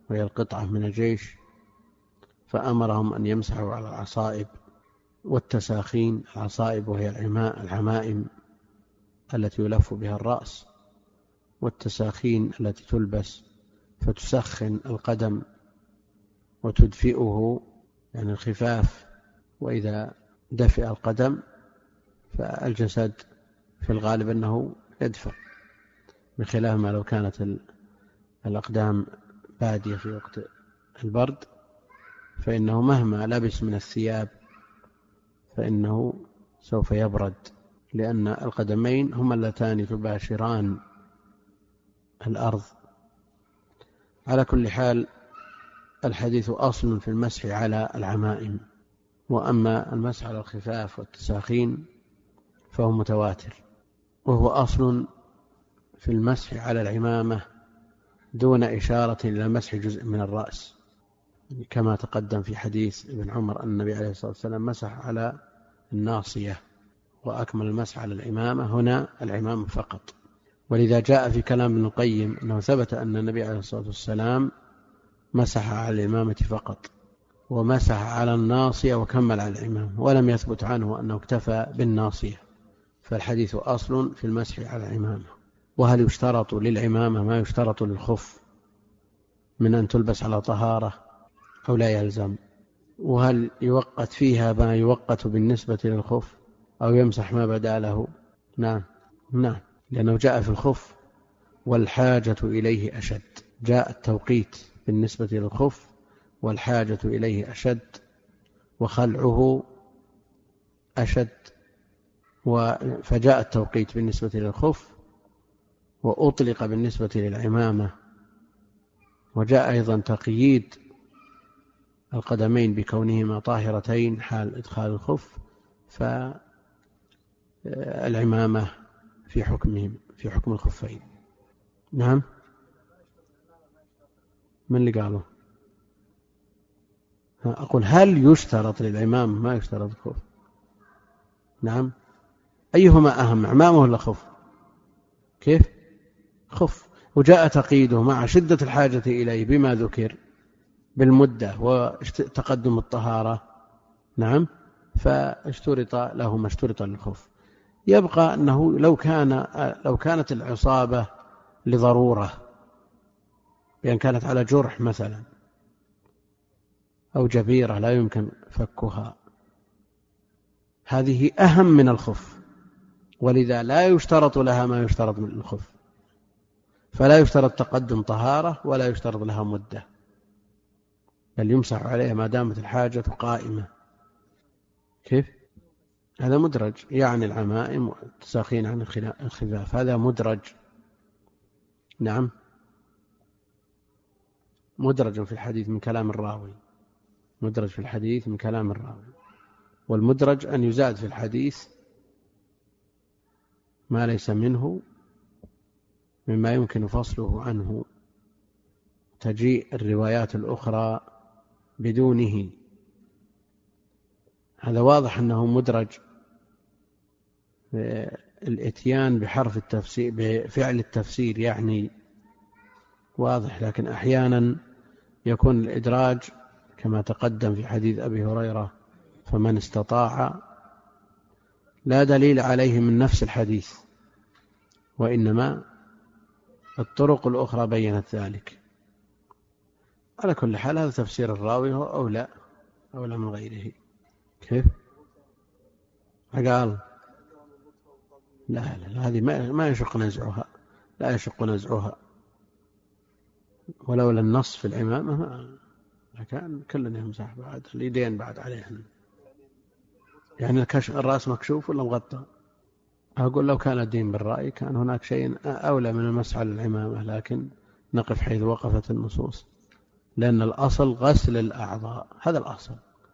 وهي القطعة من الجيش، فأمرهم أن يمسحوا على العصائب والتساخين. العصائب وهي العمائم التي يلف بها الرأس، والتساخين التي تلبس فتسخن القدم وتدفئه، يعني الخفاف، وإذا دفئ القدم فالجسد في الغالب أنه يدفع، بخلاف ما لو كانت الأقدام بادية في وقت البرد، فإنه مهما لبس من الثياب فإنه سوف يبرد، لأن القدمين هما اللتان تباشران الأرض. على كل حال الحديث أصل في المسح على العمائم، وأما المسح على الخفاف والتساخين فهو متواتر، وهو أصل في المسح على العمامة دون إشارة إلى مسح جزء من الرأس، كما تقدم في حديث ابن عمر أن النبي عليه الصلاة والسلام مسح على الناصية، وأكمل المسح على العمامة هنا العمامة فقط. ولذا جاء في كلام ابن القيم أنه ثبت أن النبي عليه الصلاة والسلام مسح على العمامة فقط، ومسح على الناصية وكمل على العمامة، ولم يثبت عنه أنه اكتفى بالناصية. فالحديث أصل في المسح على العمامة. وهل يشترط للعمامة ما يشترط للخف من أن تلبس على طهارة أو لا يلزم؟ وهل يوقت فيها ما يوقت بالنسبة للخف أو يمسح ما بدا له؟ نعم نعم، لأنه جاء في الخف والحاجة إليه أشد، جاء التوقيت بالنسبة للخف والحاجة إليه أشد، وخلعه أشد، فجاء التوقيت بالنسبة للخف وأطلق بالنسبة للعمامة. وجاء أيضا تقييد القدمين بكونهما طاهرتين حال إدخال الخف، فالعمامة في حكمهم في حكم الخفين. نعم، من اللي قالوا؟ أقول هل يشترط للعمامة ما يشترط الخف؟ نعم، أيهما أهم، عمامة ولا خف؟ كيف؟ خف. وجاء تقييده مع شدة الحاجة إليه بما ذكر بالمدة وتقدم الطهارة. نعم، فاشترط له ما اشترط للخف. يبقى أنه لو كان لو كانت العصابة لضرورة، بأن كانت على جرح مثلا أو جبيرة لا يمكن فكها، هذه أهم من الخف، ولذا لا يشترط لها ما يشترط من الخف، فلا يشترط تقدم طهارة ولا يشترط لها مدة، بل يمسح عليها ما دامت الحاجة قائمة. كيف؟ هذا مدرج، يعني العمائم والتساخين عن الخفاف، هذا مدرج. نعم، مدرج في الحديث من كلام الراوي، مدرج في الحديث من كلام الراوي. والمدرج أن يزاد في الحديث ما ليس منه مما يمكن فصله عنه، تجيء الروايات الأخرى بدونه. هذا واضح أنه مدرج، الاتيان بحرف التفسير بفعل التفسير يعني واضح، لكن أحيانا يكون الإدراج كما تقدم في حديث أبي هريرة فمن استطاع، لا دليل عليه من نفس الحديث، وإنما الطرق الأخرى بينت ذلك. على كل حال هذا تفسير الراوي هو أولى أولى من غيره. كيف؟ قال لا لا, لا هذه ما, ما يشق نزعها، لا يشق نزعها، ولولا النص في العمامة ما كان كلنا يمسح بعد اليدين بعد عليهن. يعني الرأس مكشوف ولا مغطى؟ أقول لو كان الدين بالرأي كان هناك شيء أولى من المسح على العمامة، لكن نقف حيث وقفت النصوص، لأن الأصل غسل الأعضاء، هذا الأصل،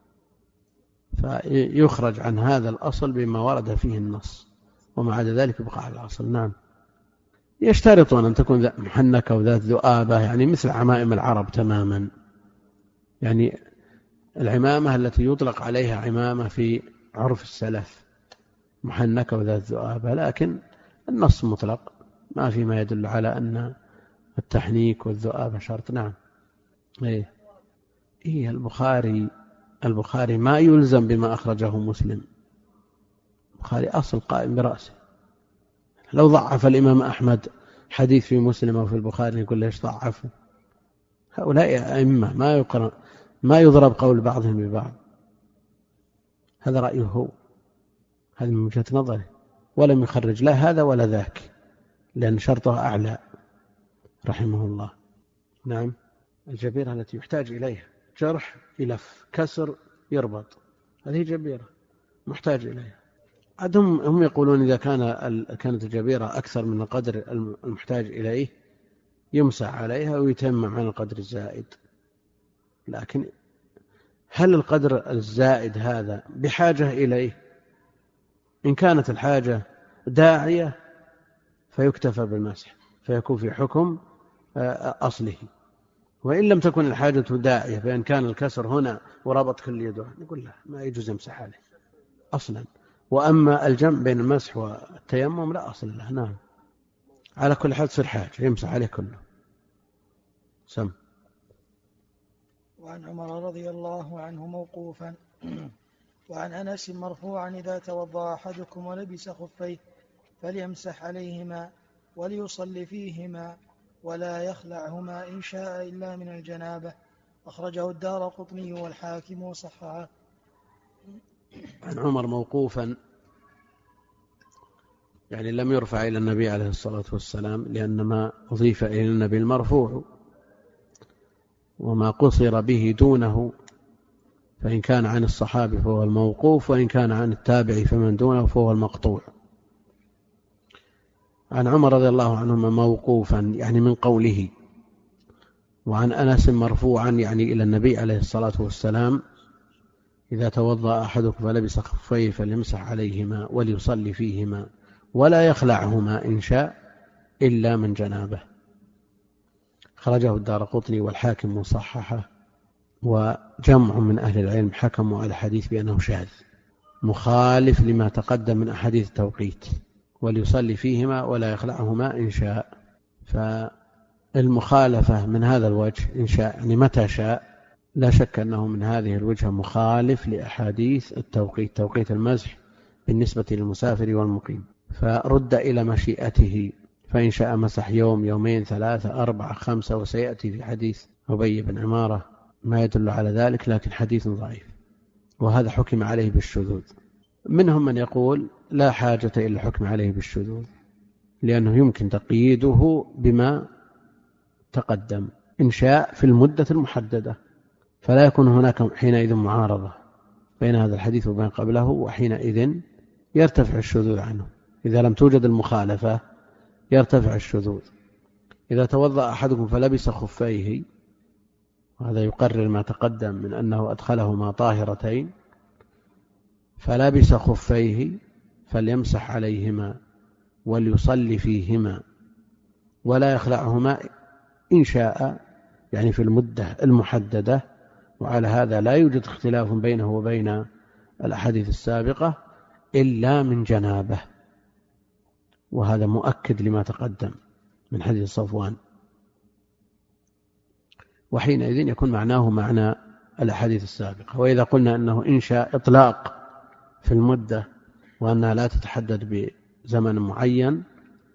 فيخرج عن هذا الأصل بما ورد فيه النص، وما عدا ذلك يبقى على الأصل. نعم، يشترطون أن تكون محنكة وذات ذؤابة، يعني مثل عمائم العرب تماما، يعني العمامة التي يطلق عليها عمامة في عرف السلف محنكة وذات ذؤابة، لكن النص مطلق، ما في ما يدل على أن التحنيك والذؤابة شرط. نعم. إيه إيه البخاري البخاري ما يلزم بما أخرجه مسلم. البخاري أصل قائم برأسه. لو ضعف الإمام أحمد حديث في مسلم أو في البخاري يقول ليش ضعفه؟ هؤلاء أئمة ما يقرن ما يضرب قول بعضهم ببعض. هذا رأيه هو، هذا من وجهة نظره، ولم يخرج لا هذا ولا ذاك لأن شرطه أعلى رحمه الله. نعم. الجبيرة التي يحتاج إليها جرح يلف كسر يربط، هذه جبيرة محتاج إليها. عدهم هم يقولون إذا كان كانت الجبيرة أكثر من القدر المحتاج إليه يمسح عليها ويتمم عن القدر الزائد. لكن هل القدر الزائد هذا بحاجة إليه؟ إن كانت الحاجة داعية فيكتفى بالمسح فيكون في حكم أصله، وإن لم تكن الحاجة داعية فإن كان الكسر هنا وربط كل يده نقول له ما يجوز يمسح عليه أصلا. وأما الجمع بين المسح والتيمم لا أصل له. نعم. على كل حال تصير حاجة يمسح عليه كله. سم. وعن عمر رضي الله عنه موقوفا وعن أنس مرفوعا إذا توضأ أحدكم ولبس خفيه فليمسح عليهما وليصلي فيهما ولا يخلعهما إن شاء إلا من الجنابة. أخرجه الدارقطني والحاكم وصححه. عن عمر موقوفا يعني لم يرفع إلى النبي عليه الصلاة والسلام، لأن ما أضيف إلى النبي المرفوع، وما قصر به دونه فإن كان عن الصحابي فهو الموقوف، وإن كان عن التابع فمن دونه فهو المقطوع. عن عمر رضي الله عنهما موقوفا يعني من قوله، وعن أنس مرفوعا يعني إلى النبي عليه الصلاة والسلام إذا توضأ أحدكم فلبس خفيه فليمسح عليهما وليصلي فيهما ولا يخلعهما إن شاء إلا من جنابه. خرجه الدارقطني والحاكم وصححه، وجمع من أهل العلم حكموا على الحديث بأنه شاذ مخالف لما تقدم من أحاديث التوقيت، وليصلي فيهما ولا يخلعهما إن شاء. فالمخالفة من هذا الوجه إن شاء يعني متى شاء لا شك أنه من هذه الوجهة مخالف لأحاديث التوقيت، توقيت المسح بالنسبة للمسافر والمقيم، فرد إلى مشيئته، فإن شاء مسح يوم يومين ثلاثة أربعة خمسة، وسيأتي في حديث أبي بن عمارة ما يدل على ذلك، لكن حديث ضعيف، وهذا حكم عليه بالشذوذ. منهم من يقول لا حاجة إلى الحكم عليه بالشذوذ، لأنه يمكن تقييده بما تقدم إن شاء في المدة المحددة، فلا يكون هناك حينئذ معارضة بين هذا الحديث وبين قبله، وحينئذ يرتفع الشذوذ عنه. إذا لم توجد المخالفة يرتفع الشذوذ. إذا توضأ أحدكم فلبس خفيه، وهذا يقرر ما تقدم من أنه أدخلهما طاهرتين، فلبس خفيه فليمسح عليهما وليصلي فيهما ولا يخلعهما إن شاء يعني في المدة المحددة. وعلى هذا لا يوجد اختلاف بينه وبين الأحاديث السابقة إلا من جنابه، وهذا مؤكد لما تقدم من حديث صفوان، وحينئذ يكون معناه معنى الأحاديث السابقة. وإذا قلنا أنه إن شاء إطلاق في المدة وأنها لا تتحدد بزمن معين،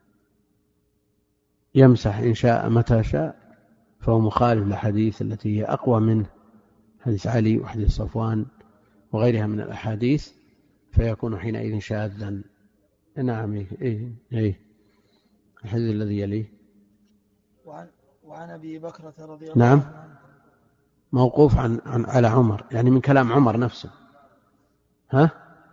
يمسح إن شاء متى شاء، فهو مخالف للحديث التي هي أقوى منه، حديث علي وحديث صفوان وغيرها من الأحاديث، فيكون حينئذ شاذا. نعم. إيه إيه الحديث الذي يليه. وعن, وعن أبي بكرة رضي الله نعم عنه موقوف عن, عن على عمر يعني من كلام عمر نفسه. ها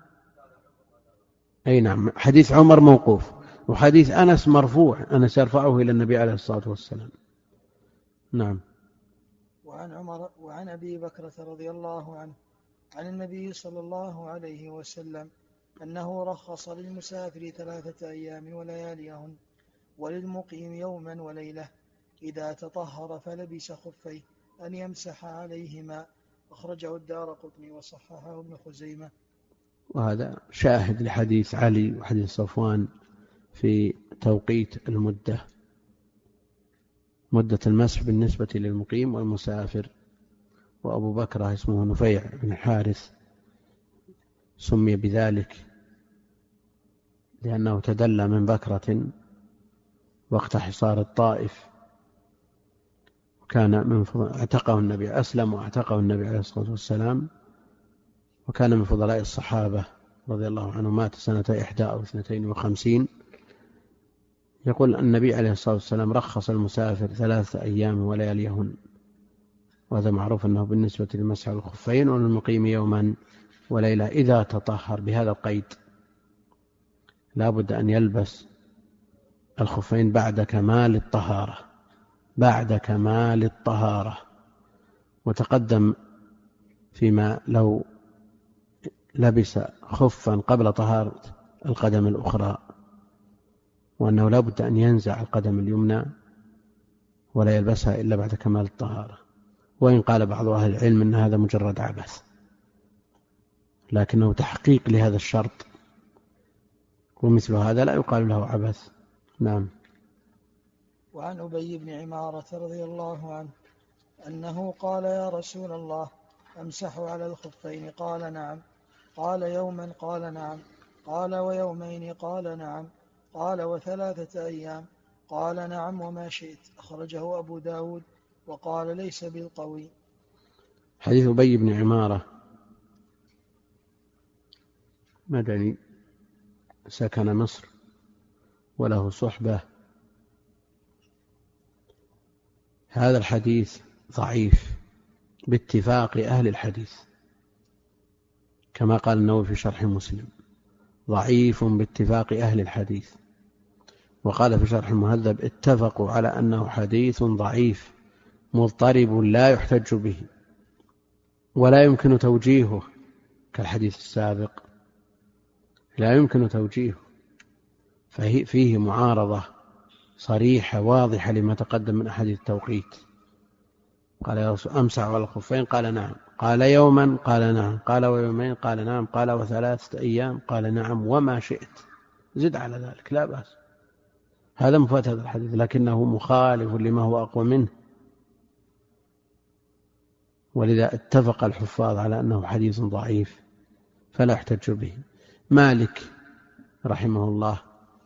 أي نعم حديث عمر موقوف، وحديث أنس مرفوع، أنس يرفعه إلى النبي عليه الصلاة والسلام. نعم. وعن عمر وعن أبي بكرة رضي الله عنه عن النبي صلى الله عليه وسلم أنه رخص للمسافر ثلاثة أيام ولياليهن وللمقيم يوما وليلة إذا تطهر فلبس خفيه أن يمسح عليهما. أخرجه الدارقطني وصححه ابن خزيمة. وهذا شاهد لحديث علي وحديث صفوان في توقيت المدة مدة المسح بالنسبة للمقيم والمسافر. وأبو بكر اسمه نفيع بن الحارث سمي بذلك لأنه تدلى من بكرة وقت حصار الطائف، وكان من اعتقه النبي أسلم واعتقه النبي عليه الصلاة والسلام، وكان من فضلاء الصحابة رضي الله عنه، مات سنة إحدى أو اثنتين وخمسين. يقول النبي عليه الصلاة والسلام رخص المسافر ثلاثة أيام ولياليهن، وهذا معروف أنه بالنسبة للمسح على الخفين، وللمقيم يوما وليلة إذا تطهر، بهذا القيد لا بد أن يلبس الخفين بعد كمال الطهارة، بعد كمال الطهارة. وتقدم فيما لو لبس خفا قبل طهارة القدم الأخرى، وأنه لا بد أن ينزع القدم اليمنى ولا يلبسها إلا بعد كمال الطهارة. وإن قال بعض أهل العلم أن هذا مجرد عبث، لكنه تحقيق لهذا الشرط، ومثل هذا لا يقال له عبث. نعم. وعن أبي بن عمارة رضي الله عنه أنه قال: يا رسول الله، أمسح على الخفين؟ قال: نعم. قال: يوما؟ قال: نعم. قال: ويومين؟ قال: نعم. قال: وثلاثة أيام؟ قال: نعم وما شئت. أخرجه أبو داود وقال: ليس بالقوي. حديث أبي بن عمارة مدني، سكن مصر وله صحبة. هذا الحديث ضعيف باتفاق أهل الحديث، كما قال النووي في شرح مسلم، ضعيف باتفاق أهل الحديث. وقال في شرح المهذب: اتفقوا على أنه حديث ضعيف مضطرب لا يحتج به ولا يمكن توجيهه، كالحديث السابق لا يمكن توجيهه، فيه معارضة صريحة واضحة لما تقدم من أحاديث التوقيت. قال: يا رسول، أمسح على الخفين؟ قال: نعم. قال: يوما؟ قال: نعم. قال: ويومين؟ قال: نعم. قال: وثلاثة أيام؟ قال: نعم وما شئت. زد على ذلك لا بأس، هذا مفاد هذا الحديث، لكنه مخالف لما هو أقوى منه، ولذا اتفق الحفاظ على أنه حديث ضعيف فلا يحتج به. مالك رحمه الله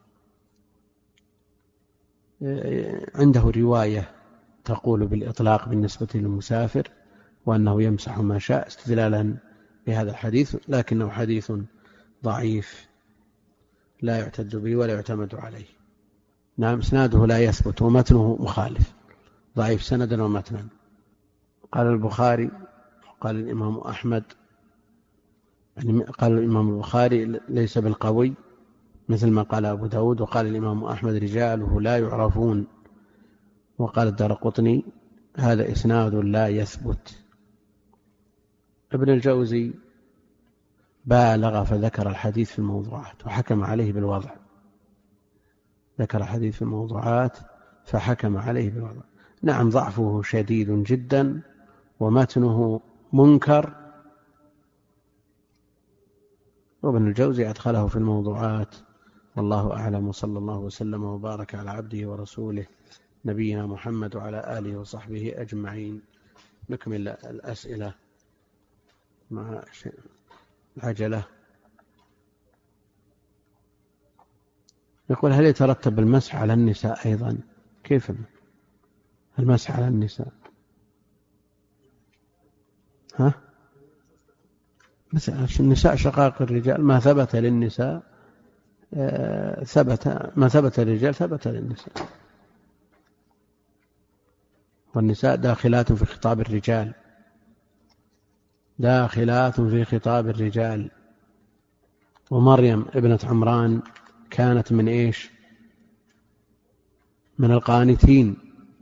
عنده رواية تقول بالإطلاق بالنسبة للمسافر، وأنه يمسح ما شاء استدلالا بهذا الحديث، لكنه حديث ضعيف لا يعتد به ولا يعتمد عليه. نعم، اسناده لا يثبت ومتنه مخالف، ضعيف سندا ومتنا. قال البخاري، قال الإمام أحمد، يعني قال الإمام البخاري ليس بالقوي مثل ما قال أبو داود، وقال الإمام أحمد رجاله لا يعرفون، وقال الدارقطني هذا إسناد لا يثبت. ابن الجوزي بالغ فذكر الحديث في الموضوعات وحكم عليه بالوضع، ذكر الحديث في الموضوعات فحكم عليه بالوضع. نعم، ضعفه شديد جدا ومتنه منكر، وابن الجوزي أدخله في الموضوعات، والله أعلم. وصلى الله وسلم وبارك على عبده ورسوله نبينا محمد وعلى آله وصحبه أجمعين. نكمل الأسئلة مع العجلة. يقول: هل يترتب المسح على النساء أيضا؟ كيف المسح على النساء؟ ها؟ مثلا النساء شقائق الرجال، ما ثبت للنساء ثبت، ما ثبت للرجال ثبت للنساء، والنساء داخلات في خطاب الرجال، داخلات في خطاب الرجال. ومريم ابنة عمران كانت من إيش؟ من القانتين،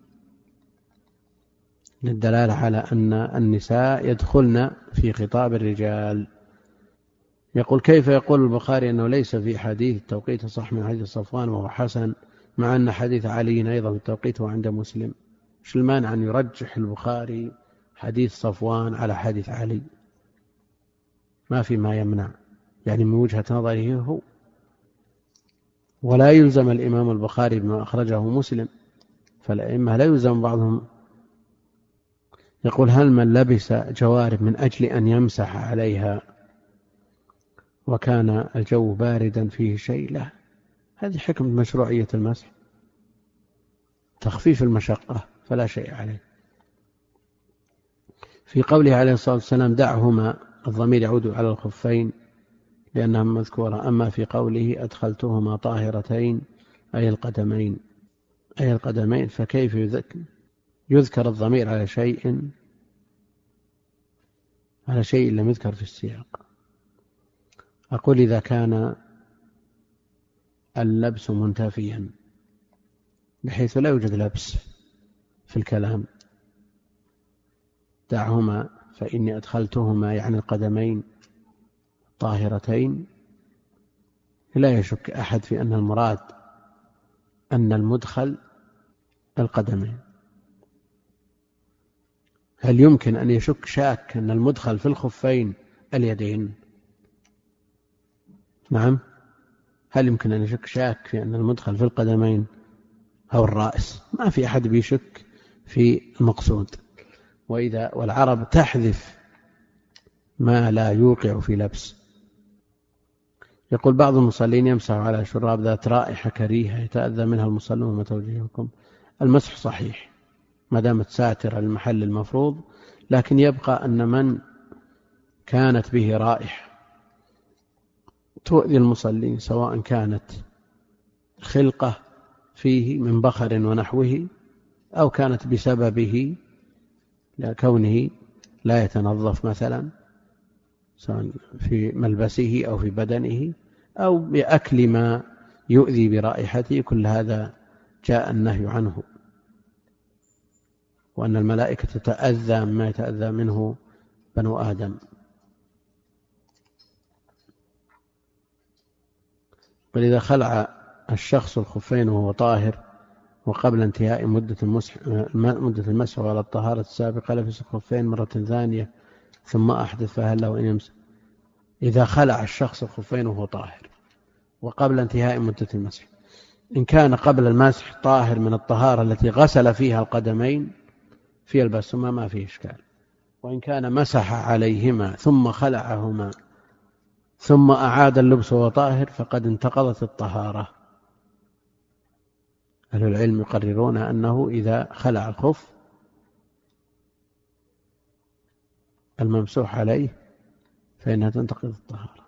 للدلالة على أن النساء يدخلن في خطاب الرجال. يقول: كيف يقول البخاري أنه ليس في حديث التوقيت صح من حديث صفوان وهو حسن، مع أن حديث علي أيضا في التوقيت هو عند مسلم؟ مش المانع أن يرجح البخاري حديث صفوان على حديث علي؟ ما في ما يمنع، يعني من وجهة نظره هو، ولا يلزم الإمام البخاري بما أخرجه مسلم، فالأئمة لا يلزم بعضهم. يقول هل من لبس جوارب من أجل أن يمسح عليها وكان الجو باردا فيه شيء؟ لا، هذه حكم مشروعية المسح، تخفيف المشقة فلا شيء عليه. في قوله عليه الصلاة والسلام دعهما، الضمير يعود على الخفين لأنها مذكورة. أما في قوله أدخلتهما طاهرتين أي القدمين أي القدمين فكيف يذكر, يذكر الضمير على شيء على شيء لم يذكر في السياق؟ أقول إذا كان اللبس منتفيا بحيث لا يوجد لبس في الكلام، دعهما فإني أدخلتهما يعني القدمين طاهرتين، لا يشك أحد في أن المراد أن المدخل القدمين. هل يمكن أن يشك شاك أن المدخل في الخفين اليدين؟ نعم، هل يمكن أن يشك شاك في أن المدخل في القدمين أو الرأس؟ ما في أحد بيشك في المقصود. وإذا والعرب تحذف ما لا يوقع في لبس. يقول بعض المصلين يمسح على شراب ذات رائحة كريهة يتأذى منها المصلون، ما توجيهكم؟ المسح صحيح ما دامت ساترة للمحل المفروض، لكن يبقى أن من كانت به رائحة تؤذي المصلين سواء كانت خلقة فيه من بخر ونحوه أو كانت بسببه لكونه لا يتنظف مثلا سواء في ملبسه أو في بدنه أو بأكل ما يؤذي برائحته، كل هذا جاء النهي عنه، وأن الملائكة تتأذى مما يتأذى منه بنو آدم. ولذا خلع الشخص الخفين وهو طاهر وقبل انتهاء مدة المسح مدة المسح على الطهارة السابقة لبس الخفين مرة ثانية ثم أحدث، فهل له أن يمسح؟ إذا خلع الشخص الخفين وهو طاهر وقبل انتهاء مدة المسح، إن كان قبل المسح طاهر من الطهارة التي غسل فيها القدمين في يلبسهما ما فيه إشكال، وإن كان مسح عليهما ثم خلعهما ثم أعاد اللبس وهو طاهر فقد انتقضت الطهارة. أهل العلم يقررون أنه إذا خلع الخف الممسوح عليه فإنها تنتقض الطهارة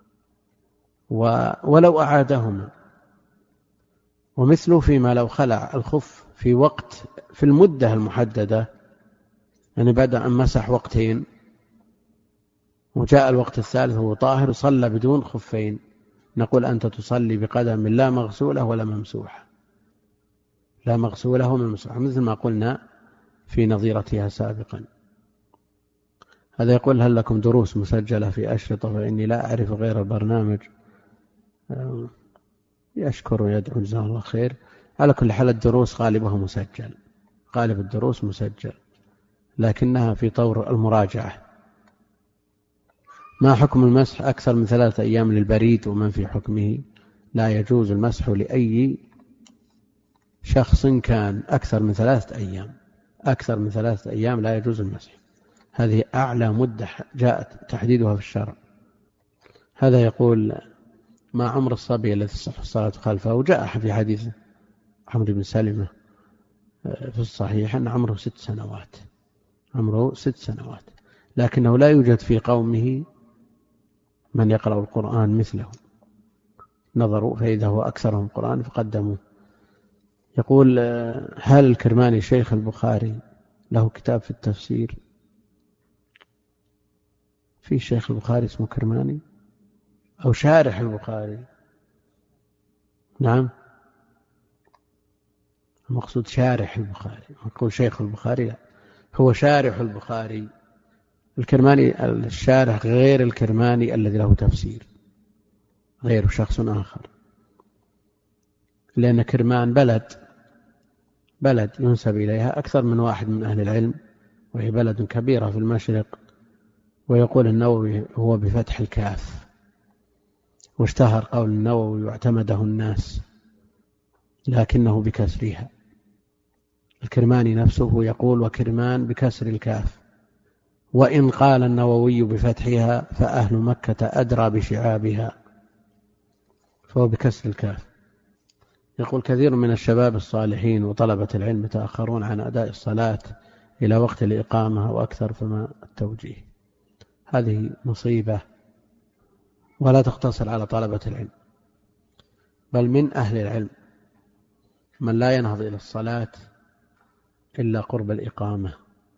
ولو أعادهما. ومثله فيما لو خلع الخف في وقت في المدة المحددة، يعني بعد أن مسح وقتين وجاء الوقت الثالث وهو طاهر صلى بدون خفين، نقول أنت تصلي بقدم لا مغسولة ولا ممسوحة، لا مغسولة وممسوحة، مثل ما قلنا في نظيرتها سابقا. هذا يقول هل لكم دروس مسجلة في أشرطة؟ فإني لا أعرف غير البرنامج. يشكر ويدعو جزاه الله خير. على كل حال الدروس غالبها مسجل، غالب الدروس مسجل، لكنها في طور المراجعة. ما حكم المسح أكثر من ثلاثة أيام للبريد ومن في حكمه؟ لا يجوز المسح لأي شخص كان أكثر من ثلاثة أيام، أكثر من ثلاثة أيام لا يجوز المسح، هذه أعلى مدة جاءت تحديدها في الشرع. هذا يقول ما عمر الصبي الذي تصح الصلاة خلفه؟ وجاء في حديث عمرو بن سلمة في الصحيح أن عمره ست سنوات، عمره ست سنوات، لكنه لا يوجد في قومه من يقرأ القرآن مثله، نظروا فإذا هو أكثرهم قرآن فقدموه. يقول هل الكرماني شيخ البخاري له كتاب في التفسير؟ في شيخ البخاري اسمه كرماني أو شارح البخاري؟ نعم، المقصود شارح البخاري، يقول شيخ البخاري لا، هو شارح البخاري. الكرماني الشارح غير الكرماني الذي له تفسير، غير شخص آخر، لأن كرمان بلد بلد ينسب إليها أكثر من واحد من أهل العلم، وهي بلد كبيرة في المشرق، ويقول النووي هو بفتح الكاف، واشتهر قول النووي واعتمده الناس، لكنه بكسرها الكرماني نفسه يقول وكرمان بكسر الكاف، وإن قال النووي بفتحها فأهل مكة أدرى بشعابها، فهو بكسر الكاف. يقول كثير من الشباب الصالحين وطلبة العلم يتأخرون عن أداء الصلاة إلى وقت الإقامة وأكثر، فما التوجيه؟ هذه مصيبة، ولا تقتصر على طلبة العلم، بل من أهل العلم من لا ينهض إلى الصلاة إلا قرب الإقامة،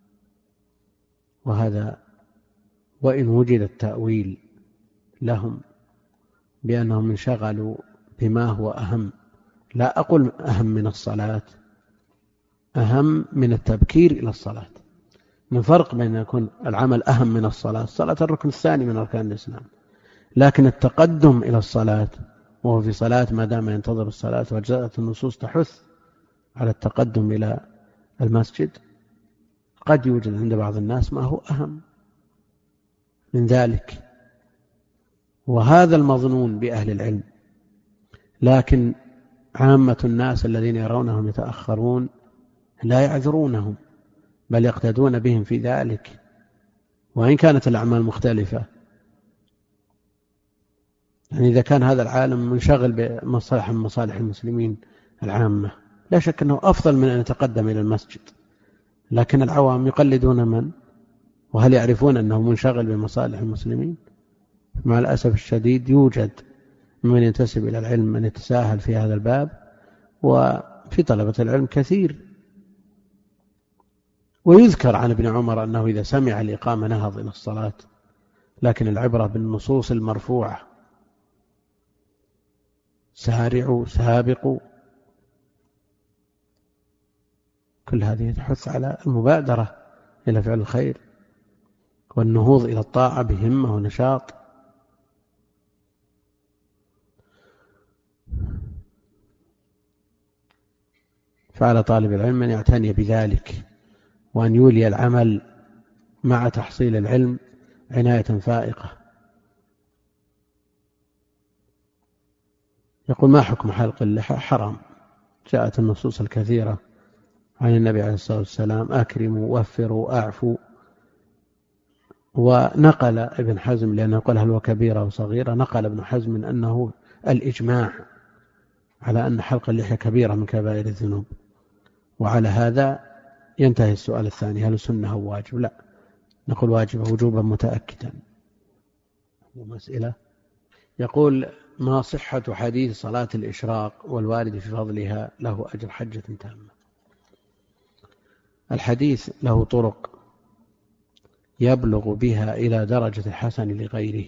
وهذا وإن وجد التأويل لهم بأنهم انشغلوا بما هو أهم، لا أقول أهم من الصلاة، أهم من التبكير إلى الصلاة. من فرق بين أن يكون العمل أهم من الصلاة، الصلاة الركن الثاني من أركان الإسلام، لكن التقدم إلى الصلاة وهو في صلاة ما دام ينتظر الصلاة، وجاءت النصوص تحث على التقدم إلى المسجد، قد يوجد عند بعض الناس ما هو أهم من ذلك، وهذا المظنون بأهل العلم. لكن عامة الناس الذين يرونهم يتأخرون لا يعذرونهم، بل يقتدون بهم في ذلك، وإن كانت الأعمال مختلفة. يعني إذا كان هذا العالم منشغل بمصالح من مصالح المسلمين العامة، لا شك أنه أفضل من أن يتقدم إلى المسجد، لكن العوام يقلدون من؟ وهل يعرفون أنه منشغل بمصالح المسلمين؟ مع الأسف الشديد يوجد من ينتسب إلى العلم من يتساهل في هذا الباب، وفي طلبة العلم كثير. ويذكر عن ابن عمر أنه إذا سمع الإقامة نهض إلى الصلاة، لكن العبرة بالنصوص المرفوعة: سارعوا سابقوا، كل هذه تحث على المبادرة إلى فعل الخير والنهوض إلى الطاعة بهمة ونشاط. فعلى طالب العلم أن يعتني بذلك، وأن يولي العمل مع تحصيل العلم عناية فائقة. يقول: ما حكم حلق اللحى؟ حرام، جاءت النصوص الكثيرة عن النبي عليه الصلاة والسلام: أكرموا وفروا أعفوا. ونقل ابن حزم، لأنه قال هل هو كبيرة وصغيرة، نقل ابن حزم أنه الإجماع على أن حلق اللحية كبيرة من كبائر الذنوب. وعلى هذا ينتهي السؤال الثاني: هل سنة أو واجب؟ لا، نقول واجب وجوبا متأكدا. ومسئلة يقول: ما صحة حديث صلاة الإشراق والوارد في فضلها له أجر حجة تامة؟ الحديث له طرق يبلغ بها إلى درجة الحسن لغيره،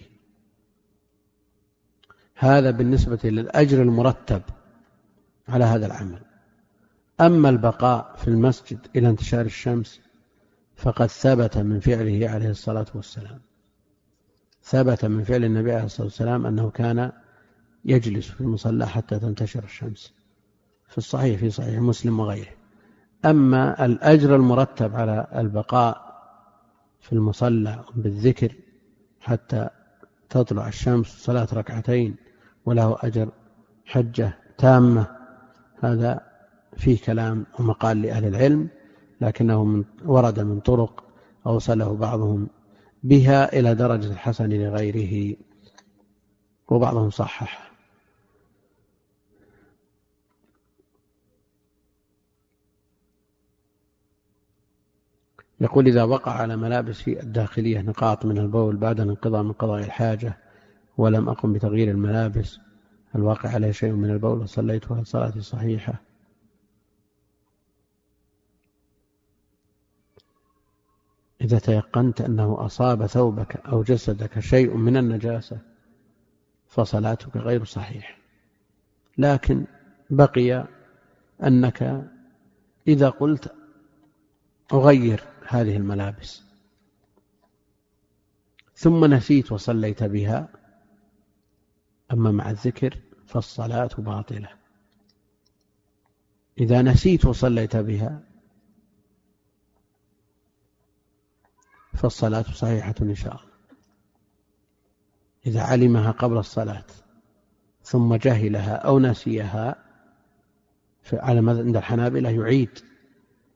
هذا بالنسبة للأجر المرتب على هذا العمل. أما البقاء في المسجد إلى انتشار الشمس فقد ثبت من فعله عليه الصلاة والسلام، ثبت من فعل النبي عليه الصلاة والسلام أنه كان يجلس في المصلى حتى تنتشر الشمس، في الصحيح في صحيح مسلم وغيره. أما الأجر المرتب على البقاء في المصلى بالذكر حتى تطلع الشمس، صلاة ركعتين وله أجر حجة تامة، هذا فيه كلام ومقال لأهل العلم، لكنه من ورد من طرق أوصله بعضهم بها إلى درجة الحسن لغيره، وبعضهم صحح. يقول: إذا وقع على ملابسي الداخلية نقاط من البول بعد الانقضاء من قضاء الحاجة ولم أقم بتغيير الملابس، الواقع عليه شيء من البول وصليت وهل صلاتي صحيحة؟ إذا تيقنت أنه أصاب ثوبك أو جسدك شيء من النجاسة فصلاتك غير صحيح، لكن بقي أنك إذا قلت أغير هذه الملابس ثم نسيت وصليت بها، أما مع الذكر فالصلاة باطلة. إذا نسيت وصليت بها فالصلاة صحيحة إن شاء الله. إذا علمها قبل الصلاة ثم جهلها أو نسيها، على عند الحنابلة يعيد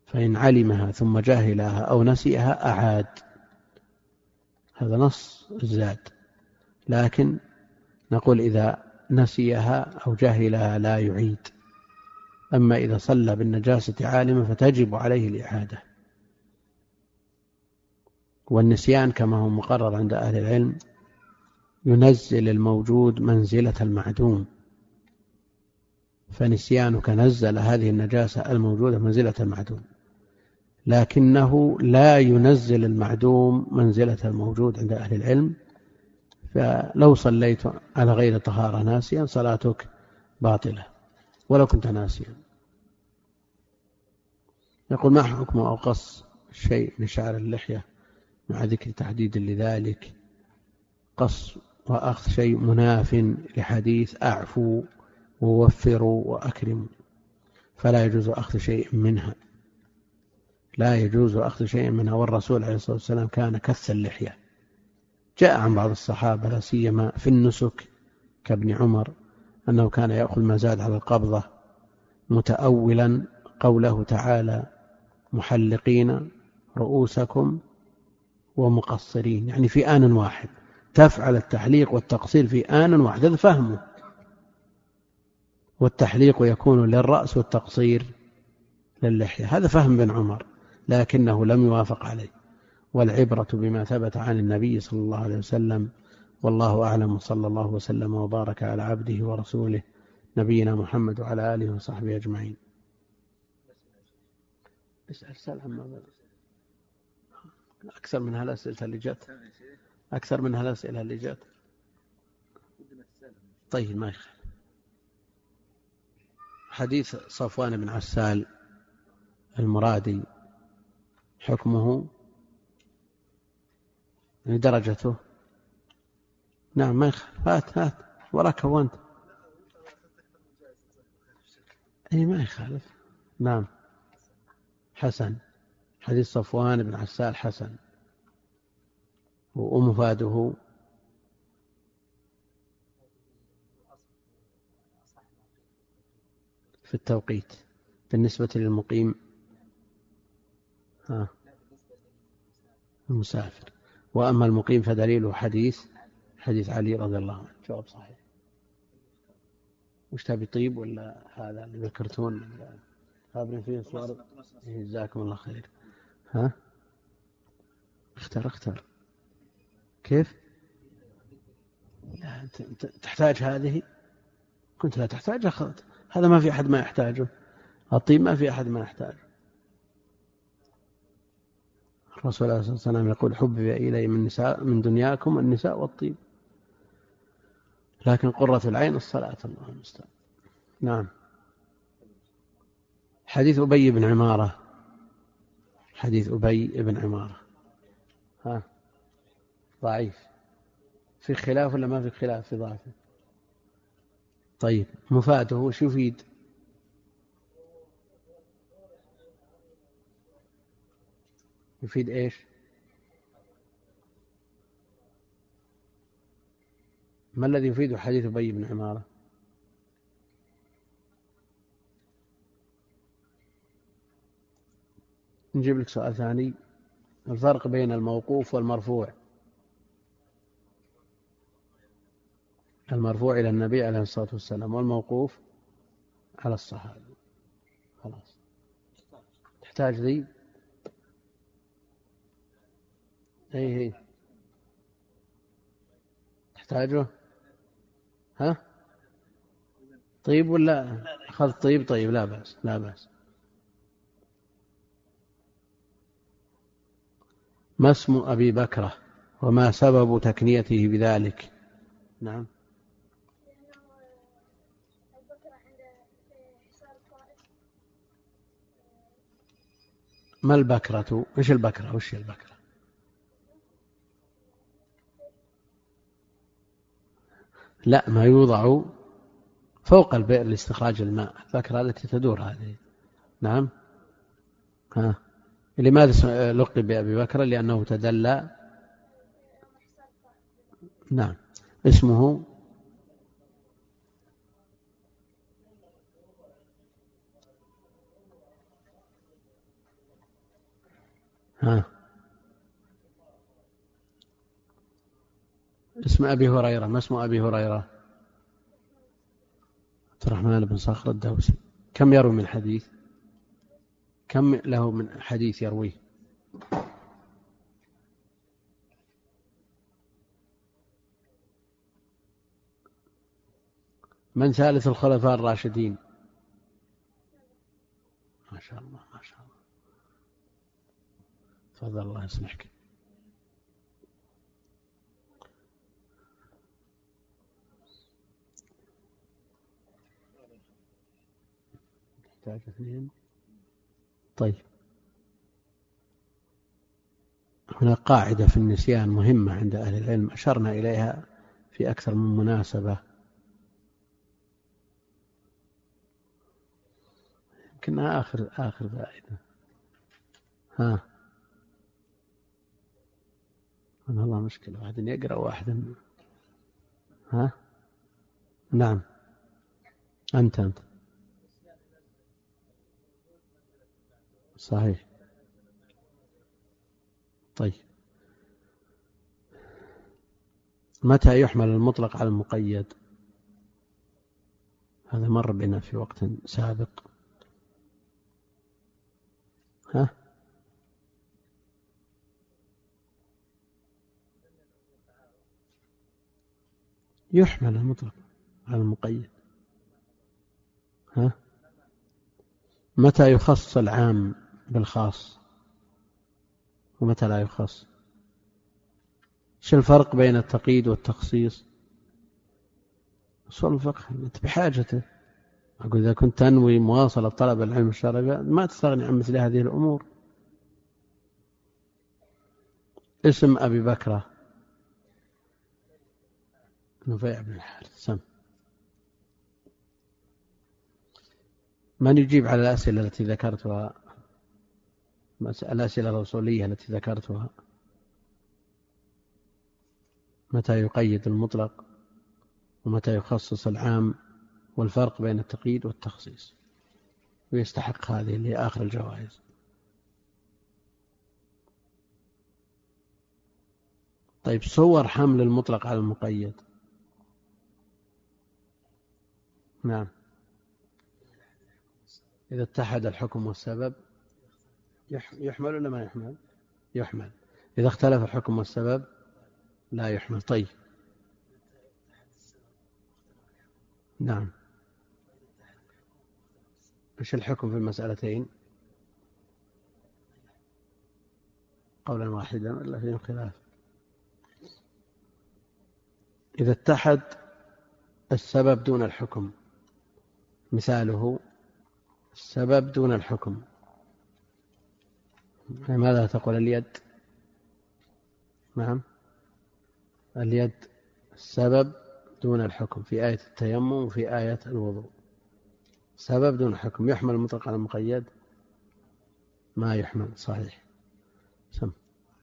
فإن علمها ثم جاهلها أو نسيها أعاد. هذا نص الزاد. لكن نقول إذا نسيها أو جاهلها لا يعيد. أما إذا صلى بالنجاسة عالما فتجب عليه الإعادة. والنسيان كما هو مقرر عند أهل العلم ينزل الموجود منزلة المعدوم، فنسيانك نزل هذه النجاسة الموجودة منزلة المعدوم، لكنه لا ينزل المعدوم منزلة الموجود عند أهل العلم. فلو صليت على غير طهارة ناسيا صلاتك باطلة ولو كنت ناسيا. يقول: ما حكم أو قص شيء من شعر اللحية مع ذكر تحديد لذلك؟ قص وأخذ شيء مناف لحديث أعفو ووفروا وأكرموا، فلا يجوز أخذ شيء منها، لا يجوز أخذ شيء منها. والرسول عليه الصلاة والسلام كان كث اللحية. جاء عن بعض الصحابة لا سيما في النسك كابن عمر أنه كان يأخذ ما زاد على القبضة، متأولا قوله تعالى: محلقين رؤوسكم ومقصرين، يعني في آن واحد تفعل التحليق والتقصير في آن واحد. هذا فهمه. والتحليق يكون للرأس والتقصير للحية، هذا فهم بن عمر، لكنه لم يوافق عليه. والعبرة بما ثبت عن النبي صلى الله عليه وسلم، والله أعلم، صلى الله وسلم وبارك على عبده ورسوله نبينا محمد وعلى آله وصحبه أجمعين. اسأل سأل عما بدأ. أكثر من هالأسئلة اللي جات أكثر من هالأسئلة اللي جات طيب ما يخالف. حديث صفوان بن عسال المرادي حكمه درجته؟ نعم ما يخالف. هات هات وراك وانت. اي ما يخالف. نعم حسن. حديث صفوان بن عسال حسن، ومفاده في التوقيت بالنسبة للمقيم ها المسافر. وأما المقيم فدليله حديث حديث علي رضي الله عنه. جواب صحيح. وش تبي طيب ولا هذا اللي ذكرتون خابرين فيه صور؟ جزاكم الله خير. ها اختار اختار كيف؟ لا تحتاج هذه؟ كنت لا تحتاج أخذت. هذا ما في أحد ما يحتاجه. الطيب ما في أحد ما يحتاجه. الرسول عليه الصلاة والسلام يقول: حبب إلي من نساء من دنياكم النساء والطيب، لكن قرة العين الصلاة. الله المستعان. نعم. حديث أبي بن عمارة حديث أبي بن عمارة ها ضعيف. في خلاف ولا ما في خلاف في ضعفه؟ طيب مفاده وش يفيد؟ يفيد إيش؟ ما الذي يفيد حديث أبي بن عمارة؟ نجيب لك سؤال ثاني. الفرق بين الموقوف والمرفوع. المرفوع إلى النبي عليه الصلاة والسلام، والموقوف على الصحابة. خلاص. تحتاج ذي؟ هي هي تحتاجه؟ ها طيب ولا أخذ طيب؟ طيب لا بأس لا بأس. ما اسم أبي بكرة وما سبب تكنيته بذلك؟ نعم. ما البكرة؟ إيش البكرة؟ وش البكرة؟ لا، ما يوضع فوق البئر لاستخراج الماء. البكرة التي تدور هذه. نعم. ها لماذا لقب بأبي بكر؟ لأنه تدلى. نعم. اسمه ها، اسم أبي هريرة. ما اسم أبي هريرة؟ عبد الرحمن بن صخر الدوسي. كم يروي من حديث؟ كم له من حديث يرويه؟ من ثالث الخلفاء الراشدين؟ ما شاء الله ما شاء الله. تفضل الله يسمحك. تحتاج اثنين. طيب، هنا قاعدة في النسيان مهمة عند أهل العلم أشرنا إليها في أكثر من مناسبة، يمكنها آخر آخر فائدة. ها، أنا والله مشكلة، واحد يقرأ واحد. ها، نعم، أنت أنت صحيح. طيب، متى يحمل المطلق على المقيد؟ هذا مر بنا في وقت سابق. ها، يحمل المطلق على المقيد. ها، متى يخص العام بالخاص ومتى لا يخص؟ ايش الفرق بين التقييد والتخصيص؟ أصول الفقه أنت بحاجته. أقول إذا كنت تنوي مواصلة طلب العلم الشرعي ما تستغني عن مثل هذه الأمور. اسم أبي بكرة نفيع بن الحارث. سم. من يجيب على الأسئلة التي ذكرتها، الأسئلة الرسولية التي ذكرتها؟ متى يقيد المطلق ومتى يخصص العام والفرق بين التقييد والتخصيص؟ ويستحق هذه اللي آخر الجوائز. طيب، صور حمل المطلق على المقيد. نعم، إذا اتحد الحكم والسبب يحمل ولا ما يحمل؟ يحمل. إذا اختلف الحكم والسبب لا يحمل. طيب، نعم، إيش الحكم في المسألتين؟ قولا واحدا ولا فيهم خلاف؟ إذا اتحد السبب دون الحكم، مثاله السبب دون الحكم، ماذا تقول؟ اليد. نعم، اليد السبب دون الحكم في آية التيمم وفي آية الوضوء. سبب دون حكم، يحمل المطلق على المقيد؟ ما يحمل. صحيح. سم.